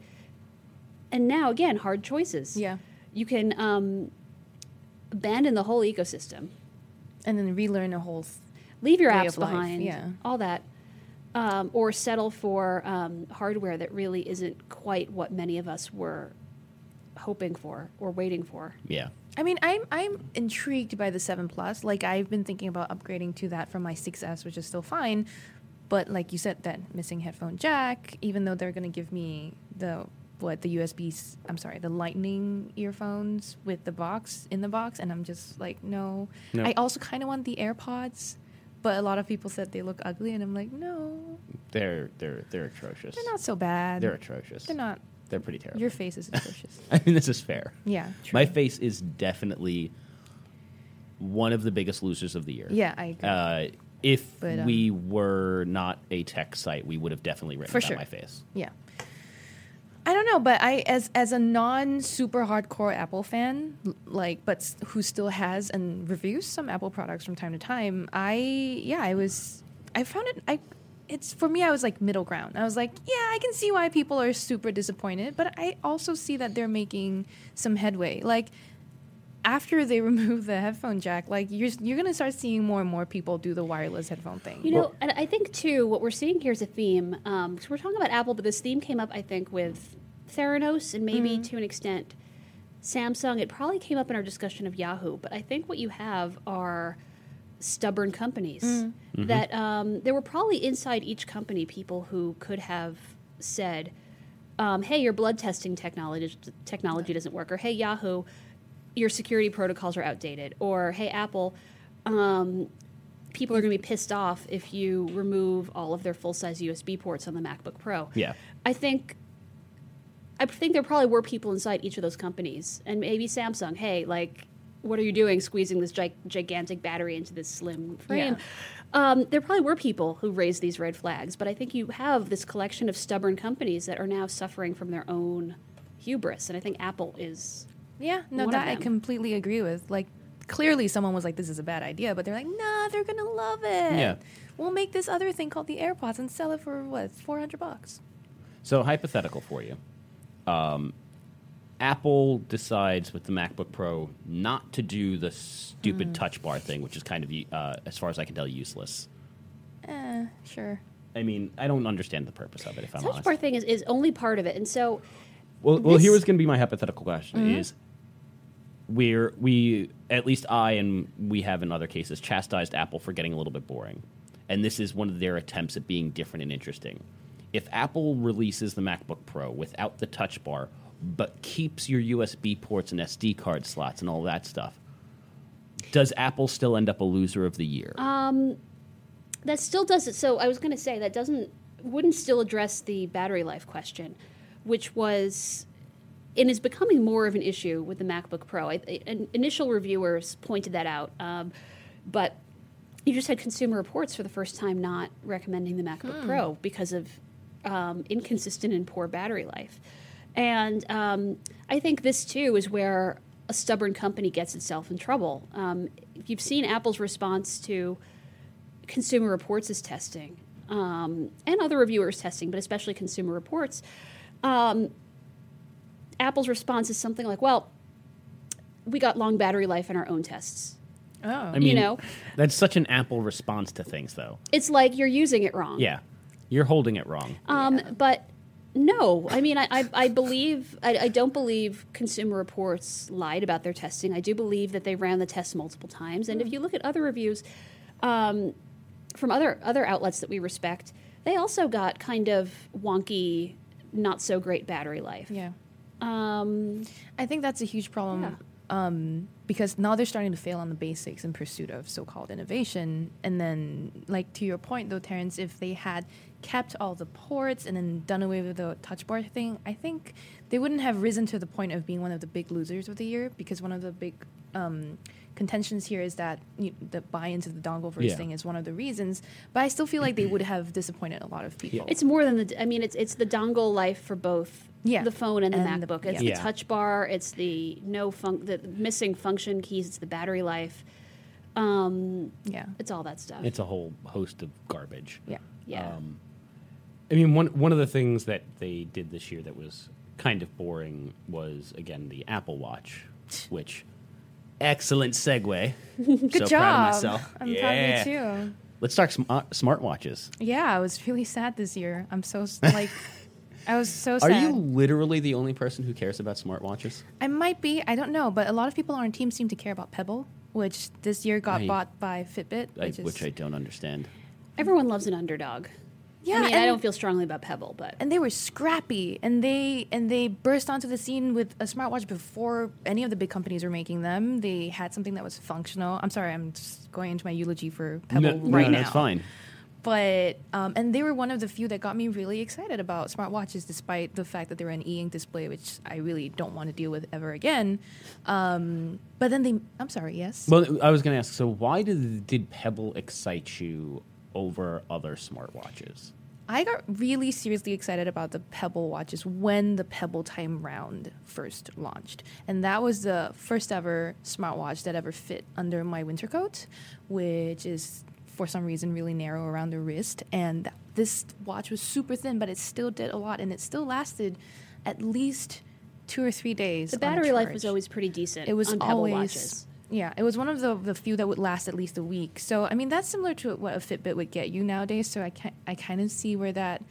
C: And now, again, hard choices.
B: Yeah.
C: You can um, abandon the whole ecosystem,
B: and then relearn a whole. Th-
C: leave your
B: Way
C: apps
B: of life,
C: behind,
B: yeah.
C: all that, um, or settle for um, hardware that really isn't quite what many of us were hoping for or waiting for.
A: Yeah.
B: I mean, I'm I'm intrigued by the seven Plus. Like, I've been thinking about upgrading to that from my six S, which is still fine. But like you said, that missing headphone jack, even though they're going to give me the what the U S B, I'm sorry, the Lightning earphones with the box in the box, and I'm just like, no.
A: No.
B: I also kind of want the AirPods, but a lot of people said they look ugly, and I'm like, no,
A: They're they're they're atrocious.
B: they're not so bad.
A: They're atrocious.
B: They're not.
A: They're pretty terrible.
B: Your face is atrocious.
A: I mean, this is fair.
B: Yeah, true.
A: My face is definitely one of the biggest losers of the year.
B: Yeah, I agree.
A: Uh, if
B: But, um,
A: we were not a tech site, we would have definitely written
B: For
A: about
B: sure.
A: my face.
B: Yeah. I don't know, but I as as a non super hardcore Apple fan, l- like but s- who still has and reviews some Apple products from time to time, I yeah, I was I found it I it's for me I was like middle ground. I was like, yeah, I can see why people are super disappointed, but I also see that they're making some headway. Like after they remove the headphone jack, like you're you're going to start seeing more and more people do the wireless headphone thing.
C: You know, and I think too, what we're seeing here is a theme. Um, so we're talking about Apple, but this theme came up, I think, with Theranos and maybe to an extent Samsung. It probably came up in our discussion of Yahoo, but I think what you have are stubborn companies that um, there were probably inside each company people who could have said, um, "Hey, your blood testing technology technology doesn't work," or "Hey, Yahoo, your security protocols are outdated," or "Hey, Apple, um, people are going to be pissed off if you remove all of their full-size U S B ports on the MacBook Pro."
A: Yeah.
C: I think I think there probably were people inside each of those companies, and maybe Samsung. Hey, like, what are you doing, squeezing this gi- gigantic battery into this slim frame? Um, there probably were people who raised these red flags, but I think you have this collection of stubborn companies that are now suffering from their own hubris, and I think Apple is.
B: Yeah, no,
C: One of
B: that I
C: them.
B: completely agree with. Like, clearly someone was like, this is a bad idea, but they're like, nah, they're going to love it.
A: Yeah.
B: We'll make this other thing called the AirPods and sell it for, what, four hundred bucks?
A: So hypothetical for you. Um, Apple decides with the MacBook Pro not to do the stupid
B: Hmm.
A: touch bar thing, which is kind of, uh, as far as I can tell, useless.
B: Eh, sure.
A: I mean, I don't understand the purpose of it, if I'm
C: Touch
A: honest.
C: bar thing is, is only part of it, and so
A: Well, well,
C: This-
A: here was going to be my hypothetical question:
B: Mm-hmm.
A: is we're we at least I and we have in other cases chastised Apple for getting a little bit boring, and this is one of their attempts at being different and interesting. If Apple releases the MacBook Pro without the Touch Bar, but keeps your U S B ports and S D card slots and all that stuff, does Apple still end up a loser of the year?
C: Um, that still doesn't. So I was going to say that doesn't wouldn't still address the battery life question, which was and is becoming more of an issue with the MacBook Pro. I, I, and initial reviewers pointed that out, um, but you just had Consumer Reports for the first time not recommending the MacBook Pro because of um, inconsistent and poor battery life. And um, I think this too is where a stubborn company gets itself in trouble. Um, you've seen Apple's response to Consumer Reports' testing um, and other reviewers' testing, but especially Consumer Reports. Um, Apple's response is something like, well, we got long battery life in our own tests.
B: Oh.
A: I mean,
C: know.
A: that's such an Apple response to things, though.
C: It's like you're using it wrong.
A: Yeah, you're holding it wrong.
C: Um, But no, I mean, I, I, I believe, I, I don't believe Consumer Reports lied about their testing. I do believe that they ran the tests multiple times. And if you look at other reviews um, from other, other outlets that we respect, they also got kind of wonky, not so great battery life.
B: Yeah.
C: Um,
B: I think that's a huge problem um, because now they're starting to fail on the basics in pursuit of so-called innovation. And then, like, to your point, though, Terrence, if they had kept all the ports and then done away with the touch bar thing, I think they wouldn't have risen to the point of being one of the big losers of the year, because one of the big um, contentions here is that you, the buy into the dongle verse
A: Yeah.
B: thing is one of the reasons. But I still feel like they would have disappointed a lot of people.
C: it's more than the, I mean, it's, it's the dongle life for both
B: Yeah.
C: the phone and the
B: And the-
C: MacBook. It's
A: yeah.
C: the touch bar, it's the no fun, the missing function keys, it's the battery life. Um,
B: Yeah.
C: it's all that stuff.
A: It's a whole host of garbage.
B: Yeah.
C: yeah.
A: Um, I mean, one one of the things that they did this year that was kind of boring was, again, the Apple Watch, which excellent segue.
B: Good
A: so
B: job.
A: Proud of myself.
B: I'm
A: yeah.
B: proud of you too.
A: Let's talk sm- uh, smartwatches.
B: Yeah, I was really sad this year. I'm so s- like, I was so
A: Are
B: sad.
A: you literally the only person who cares about smartwatches?
B: I might be. I don't know, but a lot of people on our team seem to care about Pebble, which this year got
A: I-
B: bought by Fitbit,
A: I,
B: which is
A: which I don't understand.
C: Everyone loves an underdog.
B: yeah.
C: I mean,
B: and,
C: I don't feel strongly about Pebble, but
B: and they were scrappy, and they and they burst onto the scene with a smartwatch before any of the big companies were making them. They had something that was functional. I'm sorry, I'm just going into my eulogy for Pebble
A: no,
B: right
A: no,
B: now.
A: that's fine.
B: But um, and they were one of the few that got me really excited about smartwatches, despite the fact that they were an e-ink display, which I really don't want to deal with ever again. Um, but then they, I'm sorry, yes.
A: Well, I was going to ask, so why did did Pebble excite you over other smartwatches?
B: I got really seriously excited about the Pebble watches when the Pebble Time Round first launched. And that was the first ever smartwatch that ever fit under my winter coat, which is for some reason really narrow around the wrist. And this watch was super thin, but it still did a lot, and it still lasted at least two or three days.
C: the
B: on a
C: battery life
B: charge.
C: was always pretty decent.
B: It was
C: on Pebble
B: always
C: watches.
B: yeah. It was one of the the few that would last at least a week. So I mean, that's similar to what a Fitbit would get you nowadays. So I can I kind of see where that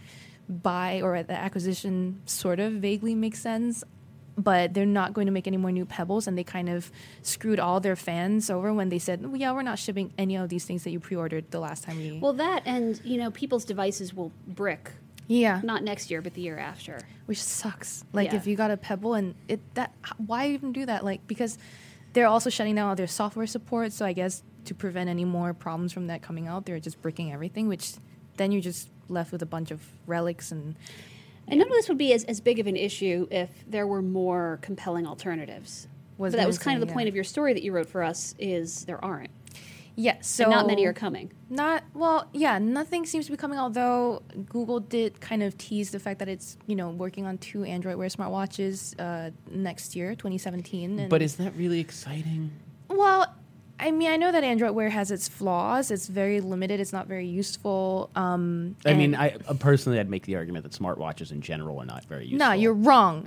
B: buy or the acquisition sort of vaguely makes sense. But they're not going to make any more new Pebbles, and they kind of screwed all their fans over when they said, well, "Yeah, we're not shipping any of these things that you pre-ordered the last time we."
C: Well, that and, you know, people's devices will brick,
B: yeah,
C: not next year, but the year after.
B: which sucks. Like
C: Yeah.
B: if you got a Pebble and it that h- why even do that? Like because they're also shutting down all their software support. So I guess to prevent any more problems from that coming out, they're just bricking everything. Which then you're just left with a bunch of relics and
C: And none of this would be as, as big of an issue if there were more compelling alternatives.
B: Was
C: but that
B: gonna
C: was kind of
B: say,
C: the point
B: yeah.
C: of your story that you wrote for us is there aren't.
B: yeah. So
C: and not many are coming.
B: Not well, yeah. Nothing seems to be coming. Although Google did kind of tease the fact that it's you know working on two Android Wear smartwatches uh, next year, twenty seventeen. And
A: But is that really exciting?
B: well, I mean, I know that Android Wear has its flaws. It's very limited. It's not very useful. Um,
A: I mean,
B: and-
A: I uh, personally, I'd make the argument that smartwatches in general are not very useful.
B: No, you're wrong.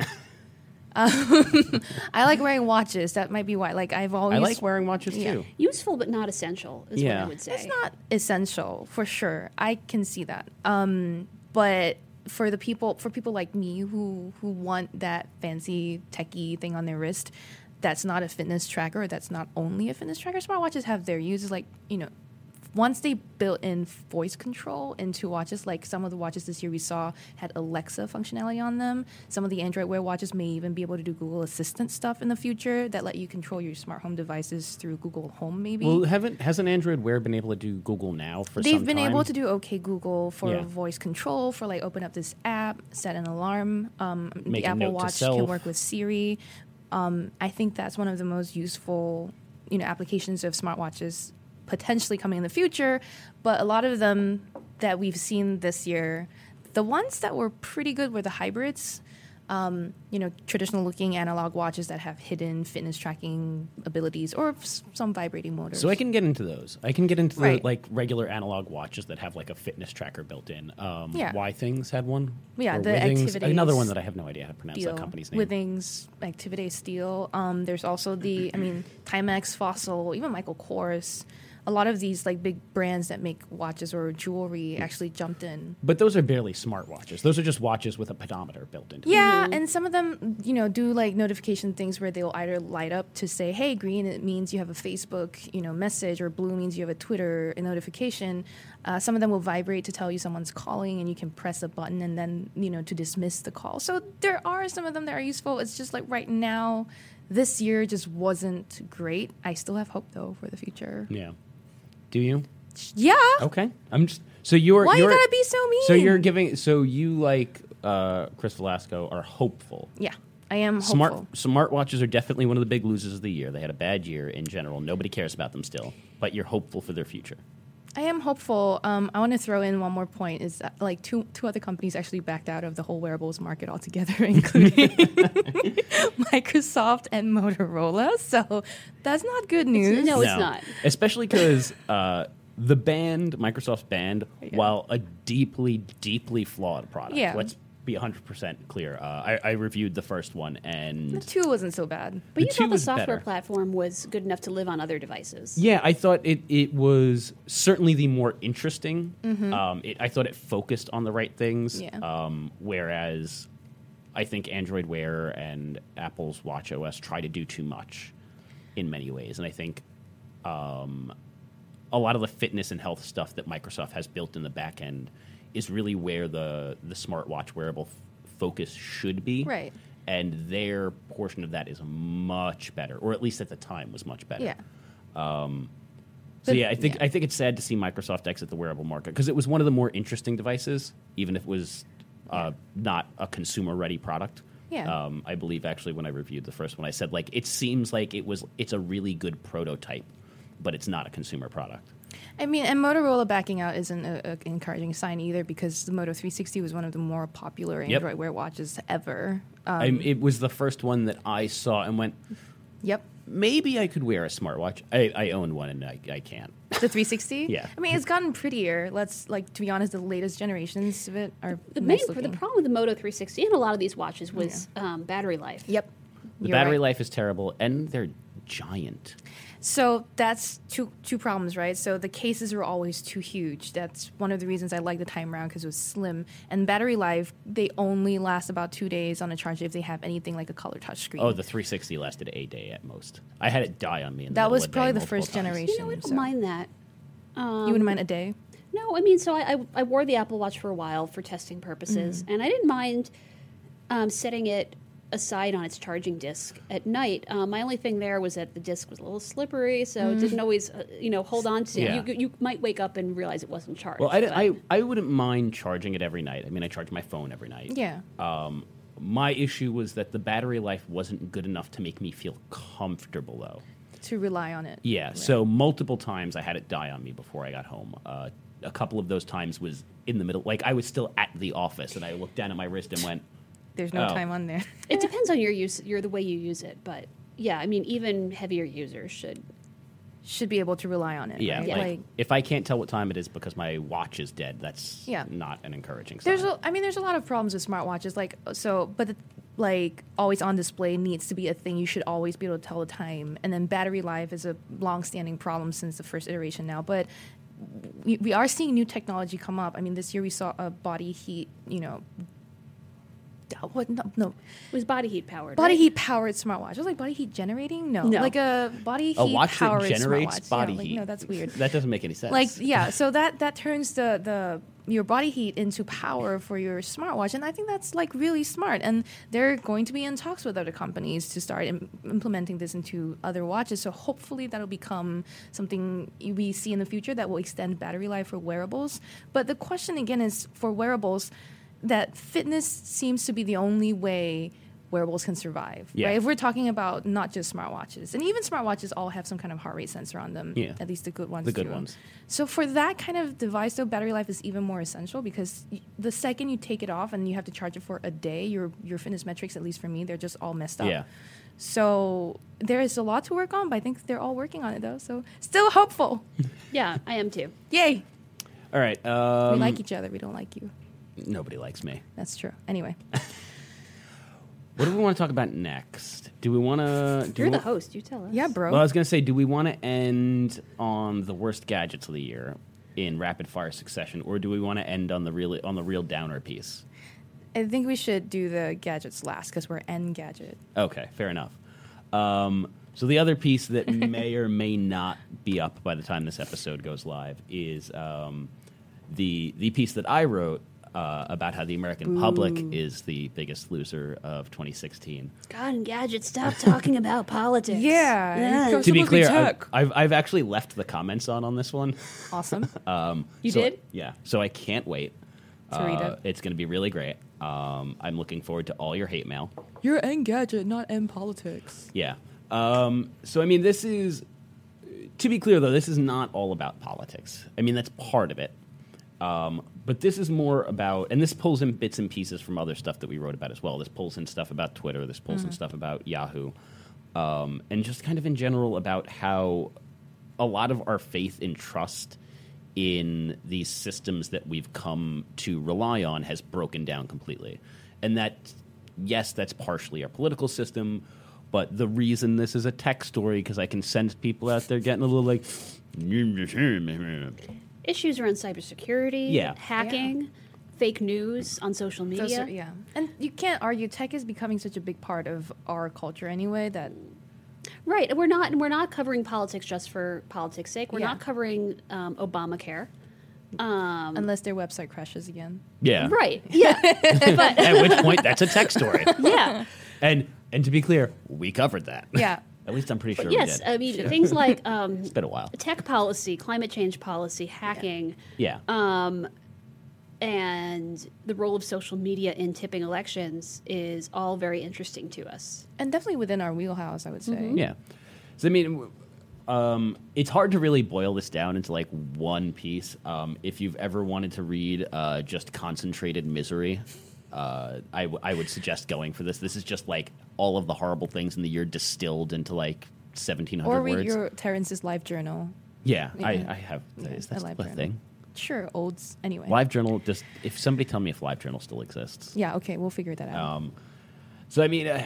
B: um, I like wearing watches. That might be why. Like I've always
A: I like wearing watches
B: Yeah.
A: too.
C: Useful but not essential is what
A: Yeah.
C: I would say.
B: It's not essential for sure. I can see that. Um, but for the people, for people like me who who want that fancy techie thing on their wrist, that's not a fitness tracker. That's not only a fitness tracker. Smartwatches have their uses. Like you know, once they built in voice control into watches, like some of the watches this year we saw had Alexa functionality on them. Some of the Android Wear watches may even be able to do Google Assistant stuff in the future that let you control your smart home devices through Google Home, maybe.
A: Well, haven't hasn't Android Wear been able to do Google Now for
B: They've
A: some
B: been
A: time?
B: able to do OK Google for
A: Yeah.
B: voice control, for like open up this app, set an alarm. Um,
A: Make
B: the
A: a note
B: Apple
A: to
B: Watch
A: self.
B: can work with Siri. Um, I think that's one of the most useful, you know, applications of smartwatches potentially coming in the future. But a lot of them that we've seen this year, the ones that were pretty good were the hybrids. Um, you know, traditional looking analog watches that have hidden fitness tracking abilities or s- some vibrating motors.
A: So I can get into those. I can get into the
B: Right.
A: like regular analog watches that have like a fitness tracker built in. Um,
B: Yeah.
A: Y Things had one.
B: Yeah,
A: Or
B: the
A: Withings.
B: Activities
A: Another one that I have no idea how to pronounce
B: Steel,
A: that company's name.
B: Withings, Activity Steel. Um, there's also the, I mean, Timex, Fossil, even Michael Kors. A lot of these like big brands that make watches or jewelry actually jumped in.
A: But those are barely smart watches. Those are just watches with a pedometer built into them.
B: Yeah, and some of them, you know, do like notification things where they'll either light up to say, "Hey, green it means you have a Facebook, you know, message," or blue means you have a Twitter a notification. Uh, some of them will vibrate to tell you someone's calling, and you can press a button and then, you know, to dismiss the call. So there are some of them that are useful. It's just like right now, this year just wasn't great. I still have hope though for the future.
A: Yeah. Do you?
B: Yeah.
A: Okay. I'm just so you're.
B: Why you
A: you're,
B: gotta be so mean?
A: So you're giving. So you like uh, Chris Velasco are hopeful.
B: Yeah, I am hopeful.
A: Smart smart watches are definitely one of the big losers of the year. They had a bad year in general. Nobody cares about them still, but you're hopeful for their future.
B: I am hopeful. Um, I want to throw in one more point: is that, like two two other companies actually backed out of the whole wearables market altogether, including Microsoft and Motorola. So that's not good news.
C: no, it's not.
A: Especially because uh, the band, Microsoft's band,
B: Yeah.
A: while a deeply, deeply flawed product.
B: Yeah.
A: Let's be one hundred percent clear. Uh, I, I reviewed the first one,
B: The
A: and
B: two wasn't so bad.
C: But
A: The
C: you
A: two
C: thought the
A: was
C: software
A: better.
C: platform was good enough to live on other devices.
A: yeah, I thought it, it was certainly the more interesting.
B: Mm-hmm.
A: Um, it, I thought it focused on the right things.
B: Yeah.
A: Um, whereas I think Android Wear and Apple's WatchOS try to do too much in many ways. And I think um, a lot of the fitness and health stuff that Microsoft has built in the back end is really where the, the smartwatch wearable f- focus should be.
B: Right.
A: And their portion of that is much better, or at least at the time was much better.
B: Yeah.
A: So
B: But-
A: yeah, I think
B: yeah.
A: I think it's sad to see Microsoft exit the wearable market because it was one of the more interesting devices, even if it was uh, not a consumer-ready product.
B: Yeah.
A: Um, I believe actually when I reviewed the first one, I said like it seems like it was it's a really good prototype, but it's not a consumer product.
B: I mean, and Motorola backing out isn't an encouraging sign either because the Moto three sixty was one of the more popular
A: Yep.
B: Android Wear watches ever. Um,
A: I, it was the first one that I saw and went,
B: yep.
A: maybe I could wear a smartwatch. I, I own one and I, I can't.
B: The three sixty?
A: Yeah.
B: I mean, it's gotten prettier. Let's, like, to be honest, the latest generations of it are
C: The main
B: nice
C: the
B: looking.
C: problem with the Moto three sixty and a lot of these watches was um, battery life.
B: Yep.
A: The
B: You're
A: battery
B: right.
A: life is terrible, and they're giant.
B: So that's two two problems, right? So the cases are always too huge. That's one of the reasons I like the time round because it was slim. And battery life, they only last about two days on a charge if they have anything like a color touch screen.
A: Oh, the three sixty lasted a day at most. I had it die on me. In the
B: that
A: middle
B: was
A: of the day
B: probably the
A: multiple
B: first
A: times.
B: generation.
C: You know, I don't
B: so-
C: mind that. Um,
B: You wouldn't mind a day?
C: No, I mean, so I, I, I wore the Apple Watch for a while for testing purposes,
B: Mm-hmm.
C: and I didn't mind um, setting it aside on its charging disc at night. Um, my only thing there was that the disc was a little slippery, so
B: Mm.
C: it didn't always, uh, you know, hold on to.
A: Yeah.
C: You, you might wake up and realize it wasn't charged.
A: Well, I,
C: but-
A: I, I wouldn't mind charging it every night. I mean, I charge my phone every night.
B: Yeah.
A: Um, my issue was that the battery life wasn't good enough to make me feel comfortable, though.
B: To rely on it.
A: Yeah,
B: Right.
A: so multiple times I had it die on me before I got home. Uh, a couple of those times was in the middle. Like, I was still at the office, and I looked down at my wrist and went,
B: There's no
A: Oh.
B: time on there.
C: It depends on your use, your the way you use it, but yeah, I mean, even heavier users should
B: should be able to rely on it.
A: Yeah,
B: right?
A: like,
B: like
A: if I can't tell what time it is because my watch is dead, that's
B: Yeah.
A: not an encouraging sign.
B: there's a, I mean, there's a lot of problems with smartwatches. Like so, but the, like always on display needs to be a thing. You should always be able to tell the time. And then battery life is a long-standing problem since the first iteration now. But we, we are seeing new technology come up. I mean, this year we saw a body heat, you know. What no, no
C: It was body heat powered.
B: body
C: right?
B: heat powered smartwatch. It was like body heat generating. No,
C: No.
B: like a body heat
A: a watch that
B: powered
A: generates
B: smartwatch.
A: body
B: yeah, like,
A: heat.
B: No, that's weird.
A: That doesn't make any sense.
B: Like yeah, so that that turns the the your body heat into power for your smartwatch, and I think that's like really smart. And they're going to be in talks with other companies to start Im- implementing this into other watches. So hopefully that'll become something we see in the future that will extend battery life for wearables. But the question again is for wearables, that fitness seems to be the only way wearables can survive.
A: Yeah.
B: Right? If we're talking about not just smartwatches, and even smartwatches all have some kind of heart rate sensor on them.
A: Yeah.
B: At least the good ones.
A: The good
B: do.
A: ones.
B: So for that kind of device, though, battery life is even more essential because y- the second you take it off and you have to charge it for a day, your your fitness metrics, at least for me, they're just all messed up.
A: Yeah.
B: So there is a lot to work on, but I think they're all working on it though. So still hopeful.
C: Yeah, I am too.
B: Yay!
A: All right. Um,
B: we like each other. We don't like you.
A: Nobody likes me.
B: That's true. Anyway,
A: What do we want to talk about next? Do we want to?
C: You're the host. You tell us.
B: yeah, bro.
A: Well, I was going to say, do we want to end on the worst gadgets of the year in rapid fire succession, or do we want to end on the real on the real downer piece?
B: I think we should do the gadgets last because we're N gadget.
A: Okay, fair enough. Um, so the other piece that may or may not be up by the time this episode goes live is um, the the piece that I wrote uh, about how the American public is the biggest loser of twenty sixteen.
C: God and Gadget, stop talking about politics.
B: Yeah.
C: Yeah.
B: Go-
A: To be
B: Supposedly
A: clear, I've,
B: tech.
A: I've I've actually left the comments on on this one.
B: Awesome.
A: Um,
C: You
A: so-
C: did?
A: Yeah. So I can't wait.
B: To read
A: Uh,
B: it.
A: It's going to be really great. Um, I'm looking forward to all your hate mail.
B: You're N gadget, not N politics.
A: Yeah. Um, so, I mean, this is, to be clear, though, this is not all about politics. I mean, that's part of it. Um, but this is more about, and this pulls in bits and pieces from other stuff that we wrote about as well. This pulls in stuff about Twitter. This pulls in stuff about Yahoo. Um, and just kind of in general about how a lot of our faith and trust in these systems that we've come to rely on has broken down completely. And that, yes, that's partially our political system, but the reason this is a tech story, because I can sense people out there getting a little like...
C: Issues around cybersecurity,
A: Yeah.
C: hacking, fake news on social media.
B: Those are- yeah. And you can't argue tech is becoming such a big part of our culture anyway that
C: Right. and We're not and we're not covering politics just for politics' sake. We're
B: Yeah.
C: not covering um, Obamacare. Um,
B: unless their website crashes again.
A: Yeah.
C: right. Yeah. but
A: At which point, that's a tech story.
C: yeah.
A: And and to be clear, we covered that.
B: Yeah.
A: At least I'm pretty sure
C: Yes.
A: we did.
C: I mean things like um,
A: It's been a while.
C: tech policy, climate change policy, hacking,
A: Yeah.
C: um, and the role of social media in tipping elections is all very interesting to us.
B: And definitely within our wheelhouse, I would say.
A: Yeah. So I mean, w- um, it's hard to really boil this down into like one piece. Um, if you've ever wanted to read uh, just concentrated misery, uh, I, w- I would suggest going for this. This is just like all of the horrible things in the year distilled into like seventeen hundred
B: Or read
A: words.
B: your Terrence's live journal.
A: yeah, I,
B: Yeah.
A: I have. Is
B: a
A: that
B: live
A: still a
B: journal.
A: thing?
B: Sure, olds. Anyway.
A: Live journal. Just if somebody tell me if live journal still exists.
B: Yeah, okay, we'll figure that out.
A: Um, so I mean, uh,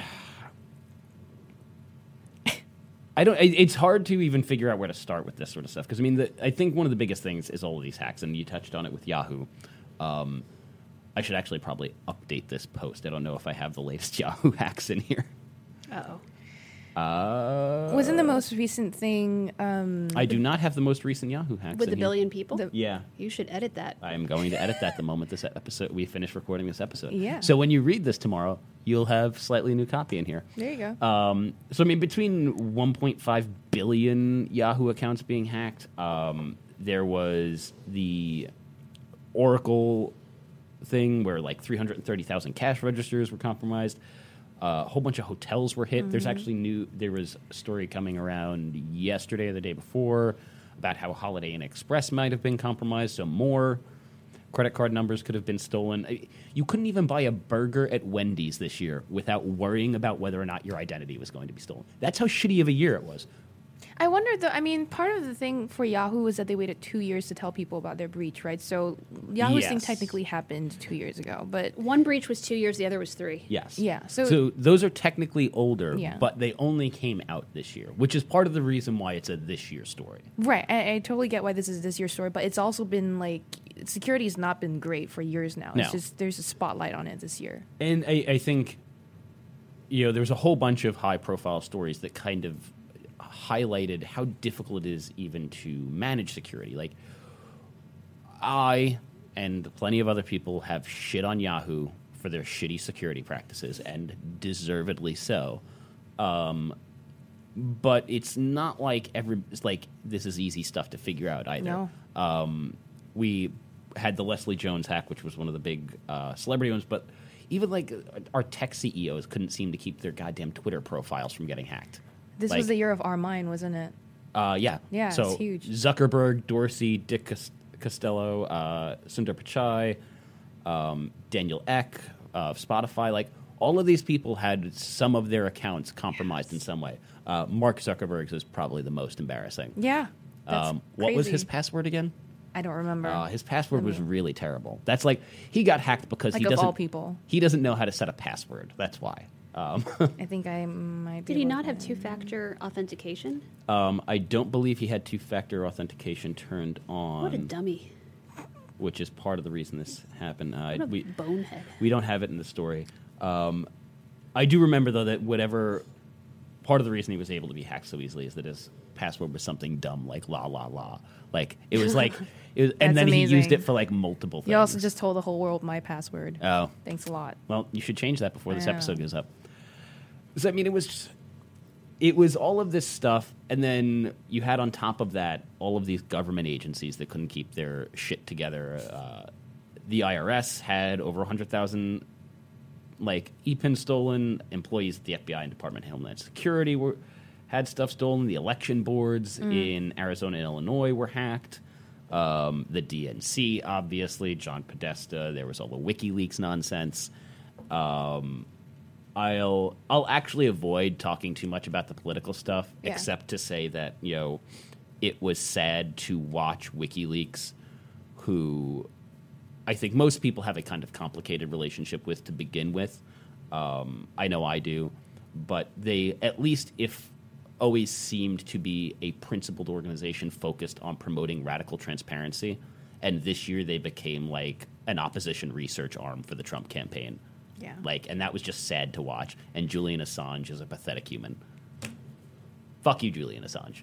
A: I don't. It, it's hard to even figure out where to start with this sort of stuff because I mean, the, I think one of the biggest things is all of these hacks, and you touched on it with Yahoo. Um, I should actually probably update this post. I don't know if I have the latest Yahoo hacks in here.
C: Uh-oh.
A: Uh,
B: Wasn't the most recent thing um,
A: I do not have the most recent Yahoo hacks
C: With
A: in
C: the
A: here.
C: billion people?
B: The-
A: Yeah.
C: You should edit that.
A: I am going to edit that the moment this episode we finish recording this episode.
B: Yeah.
A: So when you read this tomorrow, you'll have slightly new copy in here.
B: There you go.
A: Um, so I mean, between one point five billion Yahoo accounts being hacked, um, there was the Oracle thing where like three hundred thirty thousand cash registers were compromised. Uh, a whole bunch of hotels were hit. There's actually new. There was a story coming around yesterday or the day before about how Holiday Inn Express might have been compromised. So more credit card numbers could have been stolen. I- You couldn't even buy a burger at Wendy's this year without worrying about whether or not your identity was going to be stolen. That's how shitty of a year it was.
B: I wonder though. I mean, part of the thing for Yahoo was that they waited two years to tell people about their breach, right? So Yahoo's thing
A: Yes.
B: technically happened two years ago, but
C: One breach was two years, the other was three.
A: Yes.
B: Yeah, so-
A: so those are technically older,
B: Yeah.
A: but they only came out this year, which is part of the reason why it's a this year story.
B: right, I, I totally get why this is this year's story, but it's also been like security has not been great for years now.
A: No.
B: It's just there's a spotlight on it this year.
A: And I, I think, you know, there's a whole bunch of high profile stories that kind of highlighted how difficult it is even to manage security. Like, I and plenty of other people have shit on Yahoo for their shitty security practices, and deservedly so. Um, but it's not like every it's like this is easy stuff to figure out either.
B: No.
A: Um, we had the Leslie Jones hack, which was one of the big uh, celebrity ones, but even like our tech C E Os couldn't seem to keep their goddamn Twitter profiles from getting hacked.
B: This
A: Like,
B: was the year of our mine, wasn't it?
A: uh, yeah.
B: Yeah,
A: so
B: it's huge.
A: Zuckerberg, Dorsey, Dick Cos- Costello, uh, Sundar Pichai, um, Daniel Ek of Spotify, like all of these people had some of their accounts compromised in some way. Uh, Mark Zuckerberg's is probably the most embarrassing.
B: Yeah. That's
A: Um, what was
B: crazy.
A: his password again?
B: I don't remember.
A: Uh, his password was
B: Let me-
A: really terrible. That's like he got hacked because
B: Like
A: he
B: of
A: doesn't.
B: all people.
A: He doesn't know how to set a password. That's why. Um,
B: I think I might. Be
C: Did he
B: able
C: not
B: to-
C: have two-factor authentication?
A: um, I don't believe he had two-factor authentication turned on.
C: What a dummy.
A: Which is part of the reason this happened. Uh,
C: What a
A: we
C: bonehead.
A: we don't have it in the story. Um, I do remember though that whatever part of the reason he was able to be hacked so easily is that his password was something dumb like la la la. Like it was like, it was, and
B: That's
A: then he used
B: amazing.
A: it for like multiple things.
B: You also just told the whole world my password.
A: oh
B: Thanks a lot.
A: well, you should change that before this
B: I
A: episode
B: know.
A: goes up. So I mean, it was just, it was all of this stuff, and then you had on top of that all of these government agencies that couldn't keep their shit together. Uh, the I R S had over one hundred thousand like E P I N stolen. Employees at the F B I and Department of Homeland Security were had stuff stolen. The election boards in Arizona and Illinois were hacked. Um, the D N C, obviously, John Podesta. There was all the WikiLeaks nonsense. Um, I'll I'll actually avoid talking too much about the political stuff,
B: Yeah.
A: except to say that you know it was sad to watch WikiLeaks, who I think most people have a kind of complicated relationship with to begin with. Um, I know I do, but they at least if always seemed to be a principled organization focused on promoting radical transparency, and this year they became like an opposition research arm for the Trump campaign.
B: Yeah.
A: Like, and that was just sad to watch. And Julian Assange is a pathetic human. Fuck you, Julian Assange.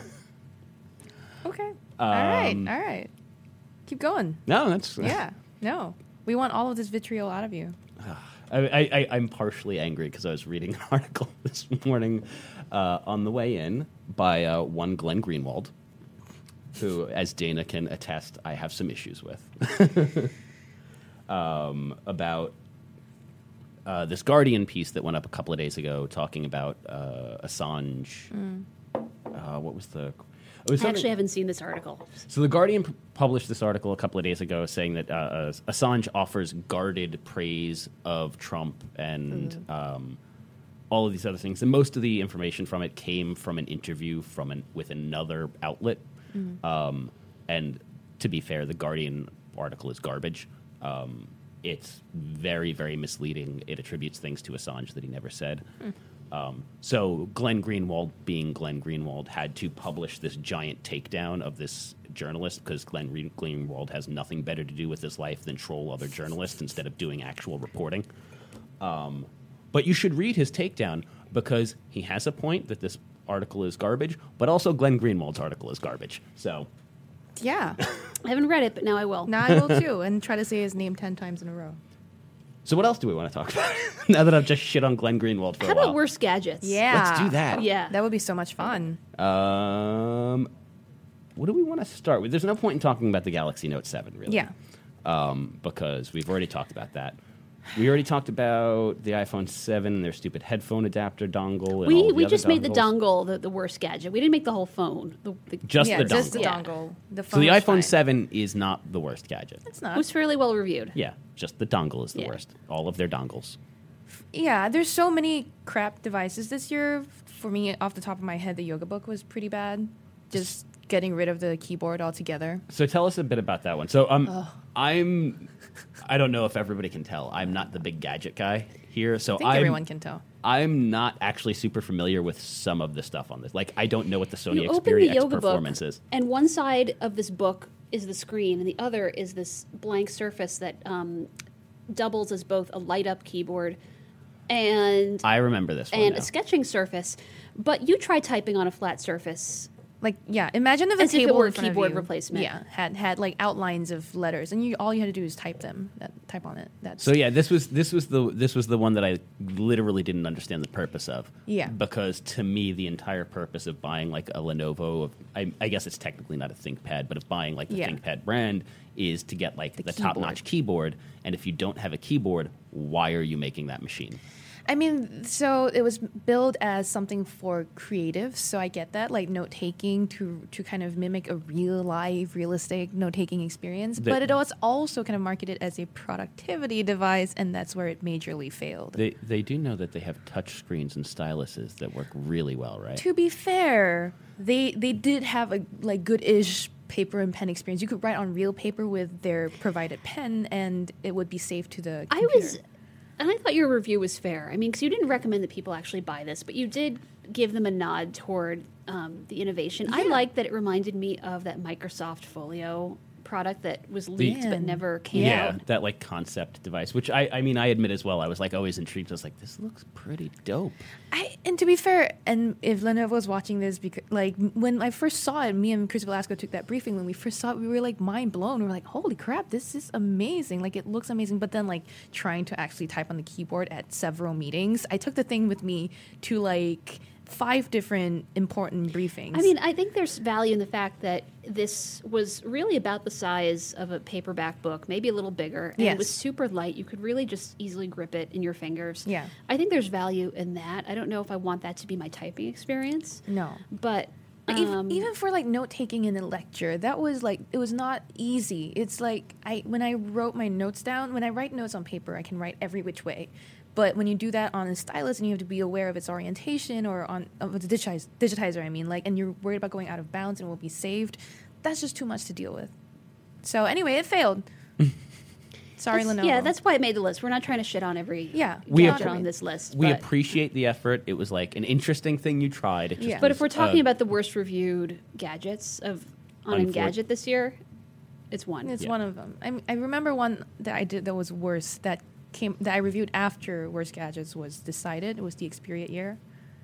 B: Okay. all right.
A: Um,
B: All right. Keep going.
A: No, that's
B: Yeah. No. We want all of this vitriol out of you.
A: I, I, I'm partially angry because I was reading an article this morning uh, on the way in by uh, one Glenn Greenwald, who, as Dana can attest, I have some issues with, um, about uh, this Guardian piece that went up a couple of days ago talking about uh, Assange. Uh, what was the... It was
C: I
A: something-
C: actually haven't seen this article.
A: so the Guardian p- published this article a couple of days ago saying that uh, uh, Assange offers guarded praise of Trump and um, all of these other things. And most of the information from it came from an interview from an, with another outlet. Um, and to be fair, the Guardian article is garbage. Um, it's very, very misleading. It attributes things to Assange that he never said. Um, so Glenn Greenwald, being Glenn Greenwald, had to publish this giant takedown of this journalist because Glenn Re- Greenwald has nothing better to do with his life than troll other journalists instead of doing actual reporting. Um, but you should read his takedown because he has a point that this article is garbage, but also Glenn Greenwald's article is garbage. So
B: Yeah.
C: I haven't read it, but now I will.
B: Now I will too, and try to say his name ten times in a row.
A: So what else do we want to talk about? Now that I've just shit on Glenn Greenwald for
C: How
A: a while.
C: about worst gadgets?
B: Yeah.
A: Let's do that.
C: Yeah.
B: That would be so much fun.
A: Um, what do we want to start with? There's no point in talking about the Galaxy Note seven, really.
B: Yeah.
A: Um, because we've already talked about that. We already talked about the iPhone seven and their stupid headphone adapter dongle. And all
C: We
A: the
C: we
A: other
C: just made the
A: dongles.
C: dongle the, the worst gadget. We didn't make the whole phone. The, the,
A: Just
B: yeah,
A: the dongle.
B: just the
C: Yeah.
B: dongle. The
A: So
B: phone
A: the
B: was
A: iPhone
B: fine.
A: seven is not the worst gadget.
B: It's
C: it
B: not.
C: was fairly well reviewed.
A: Yeah, just the dongle is the
C: Yeah.
A: worst. All of their dongles.
B: Yeah, there's so many crap devices this year for for me, off the top of my head, the Yoga Book was pretty bad. Just getting rid of the keyboard altogether.
A: So tell us a bit about that one. So um, I'm, I don't know if everybody can tell. I'm not the big gadget guy here. So
B: I think
A: I'm,
B: everyone can tell.
A: I'm not actually super familiar with some of the stuff on this. Like, I don't know what the Sony
C: You open
A: Xperia
C: the
A: X
C: yoga book,
A: Performance is.
C: and one side of this book is the screen, and the other is this blank surface that um, doubles as both a light-up keyboard and
A: I remember this one
C: and
A: now.
C: a sketching surface. But you try typing on a flat surface.
B: Like, yeah, imagine if a
C: As if it
B: table
C: were a
B: in front of
C: keyboard
B: you,
C: replacement.
B: Yeah, had had like outlines of letters, and you all you had to do is type them, that, type on it. That's
A: So yeah, this was this was the this was the one that I literally didn't understand the purpose of.
B: Yeah.
A: Because to me, the entire purpose of buying like a Lenovo, of, I, I guess it's technically not a ThinkPad, but of buying like the
B: Yeah.
A: ThinkPad brand is to get like the,
B: The
A: top-notch keyboard. And if you don't have a keyboard, why are you making that machine?
B: I mean, so it was billed as something for creative, so I get that, like note taking to to kind of mimic a real live, realistic note taking experience.
A: The-
B: but it was also kind of marketed as a productivity device, and that's where it majorly failed.
A: They they do know that they have touch screens and styluses that work really well, right?
B: To be fair, they they did have a like good-ish paper and pen experience. You could write on real paper with their provided pen, and it would be saved to the
C: I
B: computer.
C: was, and I thought your review was fair. I mean, because you didn't recommend that people actually buy this, but you did give them a nod toward um, the innovation. I
B: Yeah.
C: liked that it reminded me of that Microsoft Folio product that was leaked but
B: Man.
C: never came
A: Yeah,
C: out.
A: that like concept device, which I, I mean, I admit as well. I was like always intrigued. I was like, this looks pretty dope.
B: I, and to be fair, and if Lenovo was watching this, because like m- when I first saw it, me and Chris Velasco took that briefing. When we first saw it, we were like mind blown. We were like, "Holy crap, this is amazing! Like it looks amazing." But then, like trying to actually type on the keyboard at several meetings, I took the thing with me to like five different important briefings.
C: I mean, I think there's value in the fact that this was really about the size of a paperback book, maybe a little bigger, and it was
B: Yes.
C: super light. You could really just easily grip it in your fingers.
B: Yeah.
C: I think there's value in that. I don't know if I want that to be my typing experience,
B: no.
C: but
B: But even,
C: um,
B: even for like note taking in a lecture, that was like it was not easy. It's like I when I wrote my notes down, when I write notes on paper, I can write every which way. But when you do that on a stylus and you have to be aware of its orientation or on of the digitize, digitizer, I mean, like, and you're worried about going out of bounds and it will be saved, that's just too much to deal with. So anyway, it failed. Sorry,
C: that's-
B: Lenovo.
C: yeah, that's why it made the list. We're not trying to shit on every
B: Yeah,
A: We
C: gadget
A: appre-
C: on this list.
A: We
C: but,
A: appreciate the effort. It was like an interesting thing you tried. It just
B: Yeah.
C: but
A: was,
C: if we're talking
A: uh,
C: about the worst reviewed gadgets of on
A: Unfor-
C: Engadget this year, it's one.
B: It's
A: Yeah.
B: one of them. I, m- I remember one that I did that was worse that came that I reviewed after Worst Gadgets was decided. It was the Xperia Ear.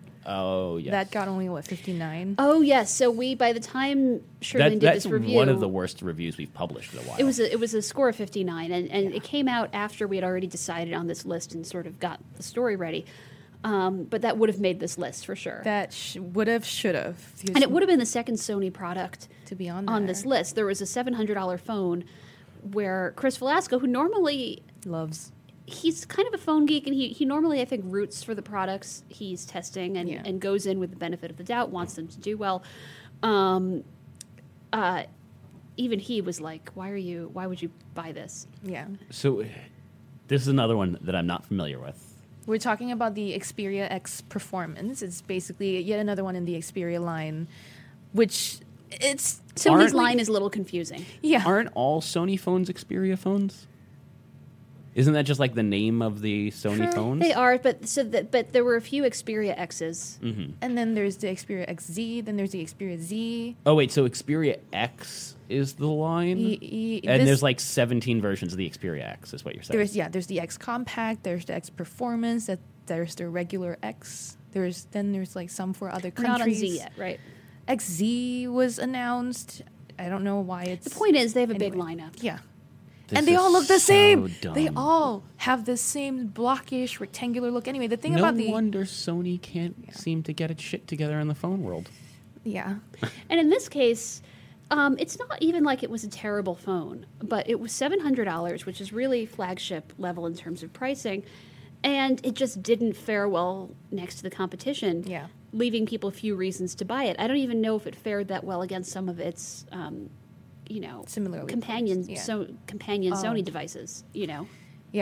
A: oh yes,
B: That got only what fifty-nine.
C: Oh yes, so we by the time Sherlyn
A: That-
C: did
A: that's
C: this review,
A: one of the worst reviews we've published in a while.
C: It was a, it was a score of fifty-nine, and, and it came out after we had already decided on this list and sort of got the story ready. Um, but that would have made this list for sure.
B: That sh- would have, should have,
C: and it would have been the second Sony product
B: to be on
C: on
B: there.
C: this list. There was a seven hundred dollars phone where Chris Velasco, who normally
B: Loves.
C: he's kind of a phone geek, and he, he normally, I think, roots for the products he's testing and,
B: Yeah.
C: and goes in with the benefit of the doubt, wants them to do well. Um, uh, even he was like, "Why are you? Why would you buy this?"
B: Yeah,
A: so. This is another one that I'm not familiar with.
B: we're talking about the Xperia X Performance. It's basically yet another one in the Xperia line, which it's
C: Somebody's
A: Aren't-
C: line is a little confusing.
B: yeah.
A: Aren't all Sony phones Xperia phones? Isn't that just like the name of the Sony
B: Sure.
A: phones?
C: They are, but so that but there were a few Xperia X's.
A: Mm-hmm.
B: And then there's the Xperia X Z. Then there's the Xperia Z.
A: Oh wait, so Xperia X is the line,
B: E- e-
A: and
B: this-
A: there's like seventeen versions of the Xperia X, is what you're saying.
B: There's yeah, there's the X Compact, there's the X Performance, that there's the regular X. There's then there's like some for other
C: We're not on
B: countries.
C: Z yet, right?
B: X Z was announced. I don't know why it's
C: The point is, they have a big
B: anyway.
C: lineup.
B: Yeah.
A: This
B: and they
A: is
B: all look the
A: so
B: same. They
A: dumb.
B: all have the same blockish rectangular look. Anyway, the thing
A: no
B: about the
A: wonder Sony can't
B: Yeah.
A: seem to get its shit together in the phone world.
B: yeah,
C: And in this case, um, it's not even like it was a terrible phone, but it was seven hundred dollars, which is really flagship level in terms of pricing, and it just didn't fare well next to the competition,
B: Yeah.
C: leaving people few reasons to buy it. I don't even know if it fared that well against some of its, um, you know,
B: Similarly
C: companion
B: priced, yeah.
C: so companion
B: Oh.
C: Sony devices. You know,
B: yeah.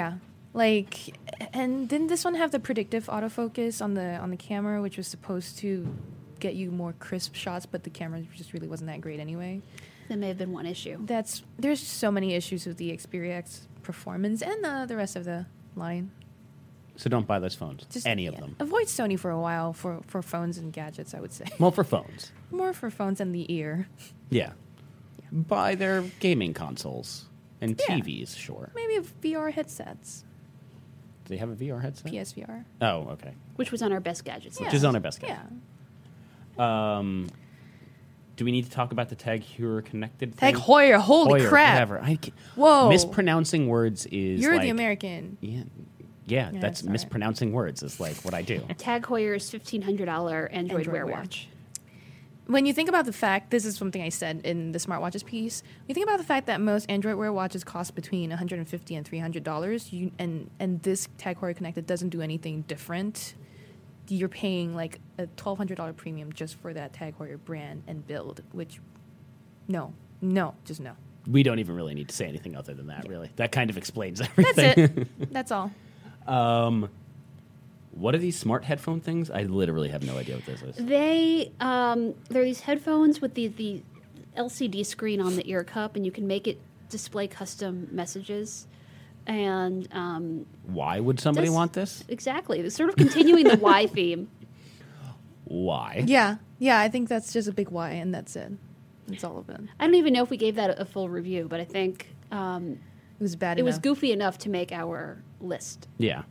B: Like, and didn't this one have the predictive autofocus on the on the camera, which was supposed to get you more crisp shots, but the camera just really wasn't that great anyway?
C: That may have been one issue.
B: That's there's so many issues with the Xperia X performance and uh, the rest of the line.
A: So don't buy those phones.
B: Just
A: Any of
B: yeah.
A: them.
B: Avoid Sony for a while for, for phones and gadgets, I would say.
A: Well, for phones.
B: More for phones and the ear.
A: Yeah. Buy their gaming consoles and
B: Yeah.
A: T Vs, sure.
B: Maybe V R headsets.
A: Do they have a V R headset?
B: P S V R.
A: Oh, okay.
C: Which was on our best gadgets
B: Yeah.
C: list.
A: Which is on our best guy.
B: Yeah.
A: Um, do we need to talk about the Tag Heuer connected
B: Tag
A: thing?
B: Heuer, holy
A: Heuer,
B: crap.
A: Whatever. I can't-
B: Whoa.
A: Mispronouncing words is
B: You're
A: like,
B: the American.
A: Yeah, yeah,
B: Yeah,
A: that's
B: it's all right.
A: mispronouncing words is like what I do.
C: Tag Heuer's fifteen hundred dollars Android,
B: Android
C: Wear
B: Wear.
C: watch.
B: When you think about the fact, this is something I said in the smartwatches piece. When you think about the fact that most Android Wear watches cost between one hundred fifty dollars and three hundred dollars, you, and and this Tag Heuer Connected doesn't do anything different. You're paying like a twelve hundred dollars premium just for that Tag Heuer brand and build, which, no, no, just no.
A: We don't even really need to say anything other than that, really. That kind of explains
B: That's
A: everything.
B: it. That's all.
A: um, what are these smart headphone things? I literally have no idea what this is.
C: They um, they're these headphones with the, the L C D screen on the ear cup, and you can make it display custom messages. And um,
A: Why would somebody
C: Does-
A: want this?
C: exactly, it's sort of continuing the Y theme.
A: Why?
B: Yeah, yeah, I think that's just a big Y, and that's it. That's all of it.
C: I don't even know if we gave that a, a full review, but I think um,
B: It was bad
C: it
B: enough.
C: was goofy enough to make our list.
A: Yeah.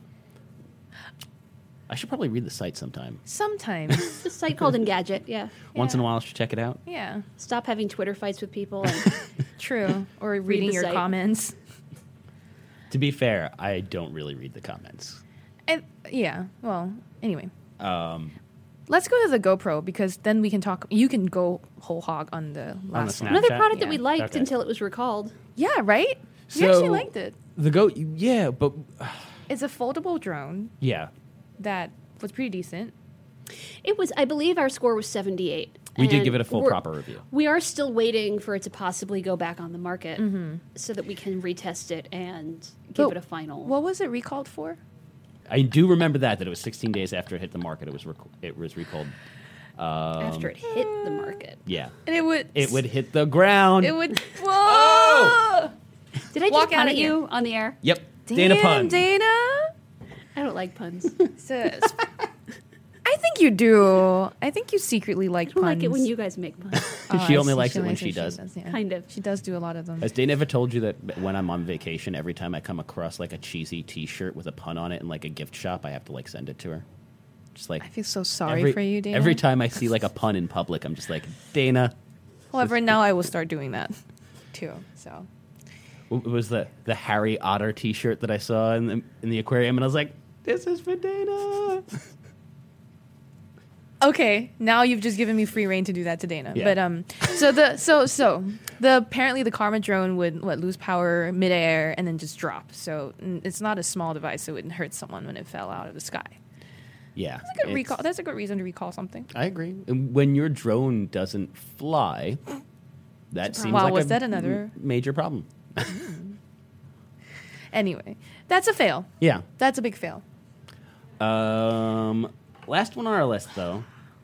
A: I should probably read the site sometime.
B: Sometimes.
C: It's a site called Engadget, yeah.
A: Once in a
B: Yeah.
A: while, I should check it out.
B: Yeah,
C: Stop having Twitter fights with people. And
B: true. Or reading
C: the
B: your
C: site.
B: comments.
A: To be fair, I don't really read the comments.
B: And, yeah, well, anyway.
A: Um,
B: Let's go to the GoPro because then we can talk. You can go whole hog on the last
A: Snap-
B: one.
C: Another
A: Snapchat?
C: product that
B: Yeah.
C: we liked
A: Okay.
C: until it was recalled.
B: Yeah, right? We
A: So-
B: actually liked it.
A: the Go, yeah, but
B: It's a foldable drone
A: yeah,
B: that was pretty decent.
C: It was, I believe our score was seventy-eight.
A: we did
C: And
A: give it a full
C: we're-
A: proper review.
C: We are still waiting for it to possibly go back on the market
B: Mm-hmm.
C: so that we can retest it and give
B: But
C: it a final.
B: What was it recalled for?
A: I do remember that that it was sixteen days after it hit the market. It was rec- it was recalled. Um,
C: after it hit the market.
A: yeah,
B: And it would.
A: it would hit the ground.
B: It would. Whoa!
C: Did I just
B: Walk
C: pun
B: out
C: at
B: of
C: you on the air?
A: Yep,
B: Damn,
A: Dana pun.
B: Dana.
C: I don't like puns.
B: Says. I think you do. I think you secretly like
C: I don't
B: puns.
C: like it when you guys make puns.
B: Oh,
A: She
B: I
A: only
B: see.
A: likes it when
B: likes
A: she does.
B: yeah.
C: Kind of.
B: She does do a lot of them.
A: Has Dana ever told you that when I'm on vacation, every time I come across like a cheesy T-shirt with a pun on it in like a gift shop, I have to like send it to her. Just like
B: I feel so sorry
A: every,
B: for you, Dana.
A: Every time I see like a pun in public, I'm just like, Dana.
B: However, now I will start doing that too. So
A: It was the the Harry Otter T-shirt that I saw in the in the aquarium, and I was like, "This is for Dana."
B: okay, now you've just given me free reign to do that to Dana.
A: Yeah.
B: But um, so the so so the apparently the Karma drone would what lose power midair and then just drop. So mm, it's not a small device. So it wouldn't hurt someone when it fell out of the sky.
A: Yeah,
B: That's a good
A: it's-
B: recall. That's a good reason to recall something.
A: I agree. And when your drone doesn't fly, that seems
B: Wow,
A: like
B: was
A: a
B: that another-
A: m- major problem.
B: Anyway, that's a fail.
A: Yeah.
B: That's a big fail.
A: Um, last one on our list, though.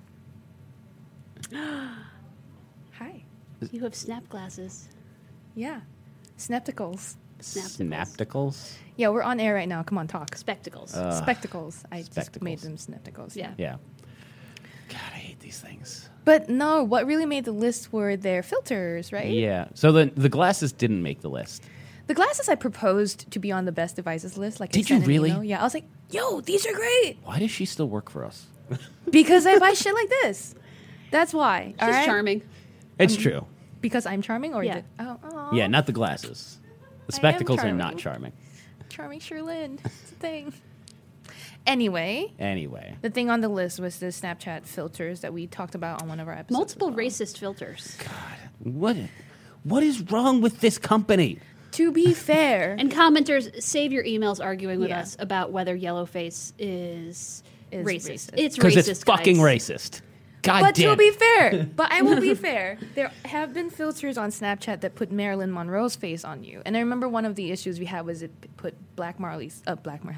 B: Hi.
C: You have snap glasses.
B: Yeah. Snapticles.
C: Snapticles.
A: Snapticles.
B: Yeah, we're on air right now. Come on, talk.
C: Spectacles.
A: Uh,
B: Spectacles. I just
A: spectacles.
B: made them snapticles.
C: Yeah.
A: Yeah. God, I hate these things.
B: But no, what really made the list were their filters, right?
A: Yeah. So the the glasses didn't make the list.
B: The glasses I proposed to be on the best devices list. Like, I
A: Did you
B: sent an
A: really?
B: email. Yeah, I was like, "Yo, these are great,"
A: Why does she still work for us?
B: because I buy shit like this. That's why.
C: She's
B: all right?
C: charming.
A: It's true.
B: Because I'm charming, or
C: Yeah.
B: is it? Oh, aw.
A: Yeah, not the glasses. The
B: I am
A: spectacles are not
B: charming.
A: charming.
B: charming Sherlyn. It's a thing. Anyway,
A: Anyway.
B: the thing on the list was the Snapchat filters that we talked about on one of our episodes.
C: Multiple
B: as well.
C: racist filters.
A: What what is wrong with this company?
B: To be fair,
C: And commenters, save your emails arguing with
B: Yeah.
C: us about whether Yellowface is,
B: Is
C: racist.
B: racist.
C: It's
A: Because
C: racist,
A: it's fucking
C: guys.
A: racist. God
B: but
A: damn
B: to be
A: it.
B: fair, but I will be fair. There have been filters on Snapchat that put Marilyn Monroe's face on you, and I remember one of the issues we had was it p- put Black Marley's uh, Black Marley,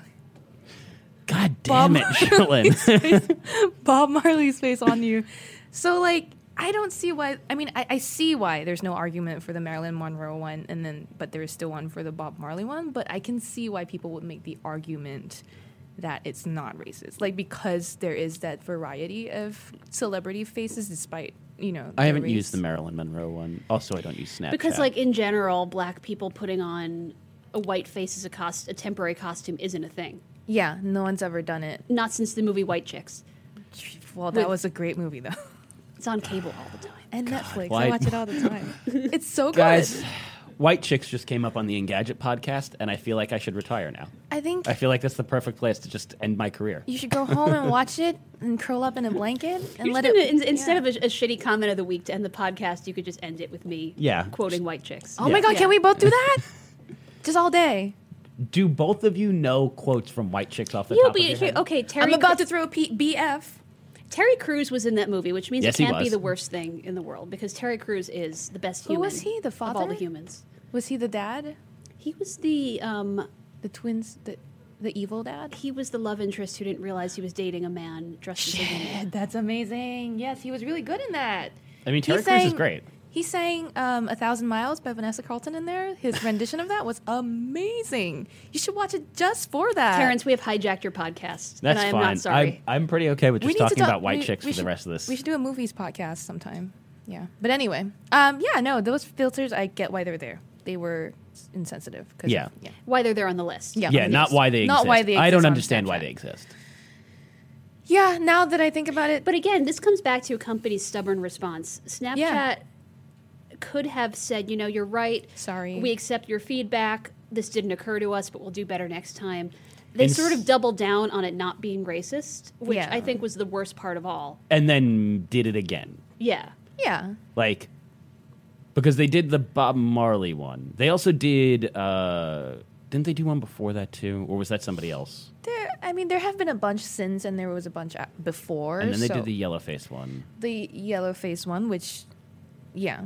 A: God
B: Bob
A: damn it, Shirlin.
B: Bob Marley's face on you. So like, I don't see why. I mean, I, I see why there's no argument for the Marilyn Monroe one, and then but there is still one for the Bob Marley one. But I can see why people would make the argument that it's not racist, like because there is that variety of celebrity faces, despite you know.
A: I
B: their
A: haven't
B: race.
A: used the Marilyn Monroe one. Also, I don't use Snapchat.
C: Because, like, in general, black people putting on a white face as a, cost- a temporary costume isn't a thing.
B: Yeah, no one's ever done it.
C: Not since the movie White Chicks.
B: Well, that
C: With-
B: was a great movie though,
C: It's on cable all the time.
B: and Netflix.
A: why-
B: I watch it all the time. It's so good.
A: guys, White Chicks just came up on the Engadget podcast, and I feel like I should retire now.
B: I think
A: I feel like that's the perfect place to just end my career.
B: you should go home and watch it and curl up in a blanket and
C: You're
B: let
C: just
B: it.
C: gonna- in- instead
B: yeah.
C: of a, a shitty comment of the week to end the podcast, you could just end it with me
A: Yeah.
C: quoting White Chicks.
B: Oh
A: Yeah.
B: my god,
C: Yeah.
B: can we both do that? Just all day.
A: Do both of you know quotes from White Chicks off the
C: You'll
A: top
C: be
A: of your
C: here.
A: head?
C: Okay, Terry.
B: I'm about
C: Cru-
B: to throw a P- B F.
C: Terry Crews was in that movie, which means
A: Yes,
C: it
A: he
C: can't be
A: was.
C: the worst thing in the world because Terry Crews is the best
B: Who
C: human.
B: was he, the
C: of all
B: father?
C: the humans?
B: Was he the dad?
C: He was the um,
B: The twins? The the evil dad?
C: he was the love interest who didn't realize he was dating a man dressed as a woman.
B: Shit, that's amazing. Yes, he was really good in that.
A: I mean, Terry
B: He
A: Crews is
B: sang-
A: great.
B: He sang um, A Thousand Miles by Vanessa Carlton in there. His rendition of that was amazing. You should watch it just for that.
C: Terrence, we have hijacked your podcast,
A: That's
C: and I am
A: fine.
C: not sorry.
A: I'm, I'm pretty okay with
B: We
A: just
B: need to
A: talking
B: talk-
A: about White
B: we-
A: Chicks
B: we
A: for
B: should-
A: the rest of this.
B: We should do a movies podcast sometime. Yeah. But anyway, um, yeah, no, those filters, I get why they're there. They were insensitive. 'cause
A: Yeah.
B: Of, yeah.
C: Why they're there on the list?
B: Yeah.
A: yeah,
B: yes.
A: not why they exist.
B: Not why they
A: I don't
B: exist on
A: understand why
B: Snapchat.
A: they exist.
B: Yeah, now that I think about it,
C: But again, this comes back to a company's stubborn response. Snapchat
B: Yeah.
C: could have said, you know, you're right.
B: Sorry.
C: We accept your feedback. This didn't occur to us, but we'll do better next time. They
A: And
C: sort
A: s-
C: of doubled down on it not being racist, which
B: Yeah.
C: I think was the worst part of all.
A: And then did it again.
C: Yeah.
B: yeah.
A: Like, because they did the Bob Marley one. They also did, uh, didn't they do one before that too? Or was that somebody else?
B: There, I mean, there have been a bunch since, and there was a bunch a- before.
A: And then they
B: so
A: did the yellow face one.
B: the yellow face one, which, yeah.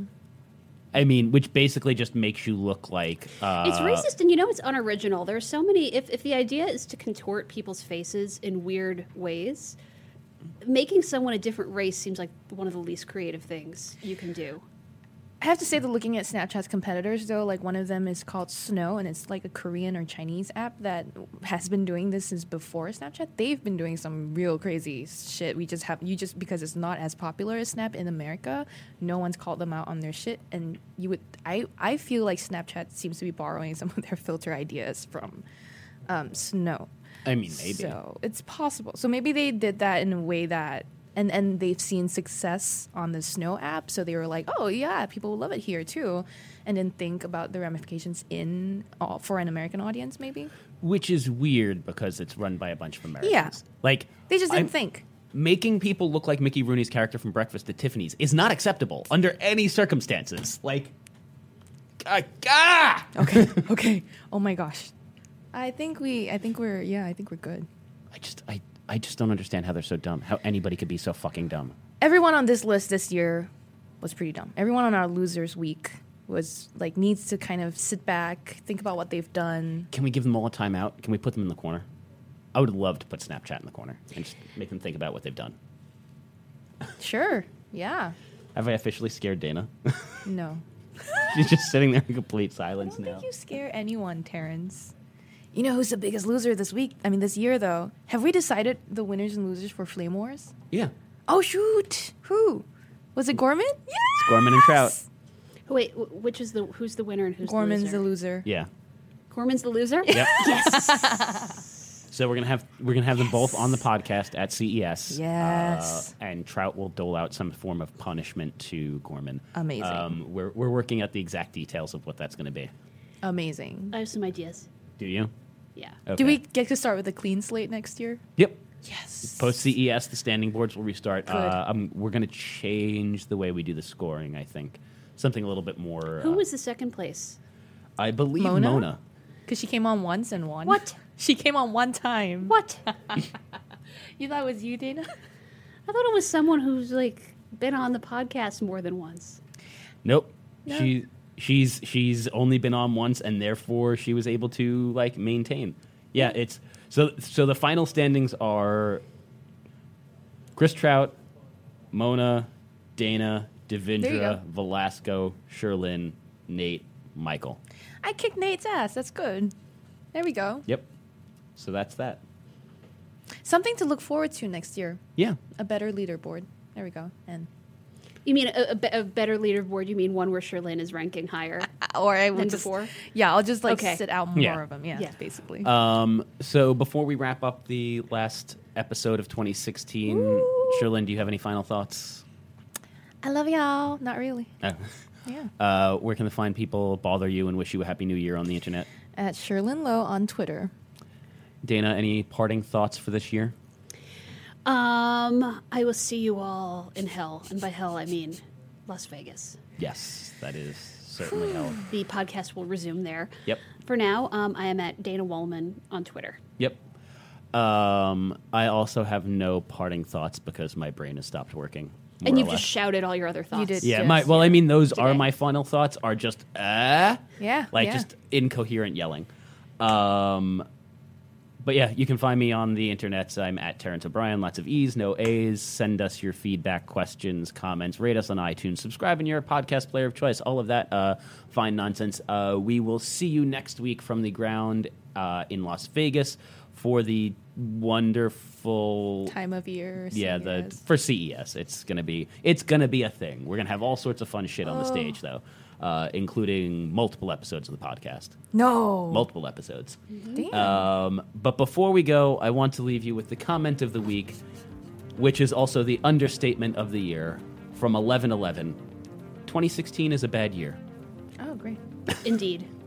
A: I mean, which basically just makes you look like. Uh,
C: It's racist, and you know it's unoriginal. There are so many. If, if the idea is to contort people's faces in weird ways, making someone a different race seems like one of the least creative things you can do.
B: I have to say that looking at Snapchat's competitors, though, like one of them is called Snow, and it's like a Korean or Chinese app that has been doing this since before Snapchat. They've been doing some real crazy shit. We just have you just because it's not as popular as Snap in America, no one's called them out on their shit. And you would, I, I feel like Snapchat seems to be borrowing some of their filter ideas from um, Snow.
A: I mean, maybe.
B: So it's possible. So maybe they did that in a way that, and, and they've seen success on the Snow app. So they were like, oh, yeah, people will love it here too. And then think about the ramifications in uh, for an American audience, maybe.
A: Which is weird because it's run by a bunch of Americans.
B: Yeah.
A: Like,
B: They just didn't
A: I'm-
B: think.
A: Making people look like Mickey Rooney's character from Breakfast at Tiffany's is not acceptable under any circumstances. Like, ah, ah!
B: Okay. okay. Oh my gosh. I think we, I think we're, yeah, I think we're good.
A: I just, I, I just don't understand how they're so dumb. How anybody could be so fucking dumb.
B: Everyone on this list this year was pretty dumb. Everyone on our losers week was like needs to kind of sit back, think about what they've done.
A: Can we give them all a timeout? Can we put them in the corner? I would love to put Snapchat in the corner and just make them think about what they've done.
B: Sure. Yeah.
A: Have I officially scared Dana?
B: No.
A: She's just sitting there in complete
B: I
A: silence
B: don't
A: now.
B: think you scare anyone, Terrence. You know who's the biggest loser this week? I mean, this year, though. Have we decided the winners and losers for Flame Wars?
A: Yeah.
B: Oh, shoot. Who? Was it Gorman? Yeah.
A: It's Gorman and Trout.
C: Wait, wh- which is the who's the winner and who's
B: Gorman's
C: the
B: the
C: loser?
B: loser.
A: Yeah.
C: Gorman's the loser.
A: Yep.
C: Yes.
A: So we're gonna have we're gonna have them both on the podcast at C E S.
B: Yes.
A: Uh, and Trout will dole out some form of punishment to Gorman.
B: Amazing.
A: Um, we're we're working out the exact details of what that's gonna be.
B: Amazing.
C: I have some ideas.
A: Do you?
C: Yeah.
A: Okay.
B: Do we get to start with a clean slate next year?
A: Yep.
B: Yes.
A: Post C E S, the standing boards will restart.
B: Good.
A: Uh, um, we're gonna change the way we do the scoring. I think something a little bit more.
C: Who
A: uh,
C: was the second place?
A: I believe
B: Mona?
A: Mona.
B: Because she came on once and won.
C: What?
B: She came on one time.
C: What?
B: You thought it was you, Dana?
C: Uh, I thought it was someone who's like been on the podcast more than once.
A: Nope.
B: No.
A: She she's she's only been on once, and therefore she was able to like maintain. Yeah, it's so so the final standings are Chris Trout, Mona, Dana,
B: There you
A: Devindra,
B: go.
A: Velasco, Sherlyn, Nate, Michael.
B: I kicked Nate's ass. That's good. There we go.
A: Yep. So that's that.
B: Something to look forward to next year.
A: Yeah.
B: A better leaderboard. There we go. And
C: You mean a, a, be- a better leaderboard? You mean one where Sherlyn is ranking higher
B: or I will
C: than
B: just
C: before?
B: yeah, I'll just like
C: Okay.
B: sit out more
A: Yeah.
B: of them. Yeah,
C: Yeah.
B: basically.
A: Um, so before we wrap up the last episode of twenty sixteen,
B: Woo.
A: Sherlyn, do you have any final thoughts?
B: I love y'all. Not really.
A: Uh,
B: Yeah.
A: uh, where can the fine people bother you and wish you a happy new year on the internet?
B: At Sherlyn Lowe on Twitter.
A: Dana, any parting thoughts for this year?
C: Um, I will see you all in hell, and by hell I mean Las Vegas.
A: Yes, that is certainly hell.
C: The podcast will resume there.
A: Yep.
C: For now, um, I am at Dana Wallman on Twitter.
A: Yep. Um, I also have no parting thoughts because my brain has stopped working. more
C: And
A: or
C: you've
A: less.
C: just shouted all your other thoughts.
B: did.
A: Yeah,
B: Yes,
A: my well, I mean, those are
C: Today.
A: my final thoughts. Are just uh
B: Yeah.
A: like
B: yeah.
A: just incoherent yelling. Um, but yeah, you can find me on the internet. I'm at Terrence O'Brien. Lots of E's, no A's. Send us your feedback, questions, comments. Rate us on iTunes. Subscribe in your podcast player of choice. All of that uh, fine nonsense. Uh, we will see you next week from the ground uh, in Las Vegas for the wonderful
B: time of year.
A: yeah,
B: C E
A: the
B: S.
A: for C E S, it's gonna be it's gonna be a thing. We're gonna have all sorts of fun shit on the
B: Oh.
A: stage, though, uh, including multiple episodes of the podcast,
B: No.
A: multiple episodes.
B: Damn.
A: Um, but before we go, I want to leave you with the comment of the week, which is also the understatement of the year from eleven eleven. twenty sixteen is a bad year.
B: oh, great.
C: Indeed.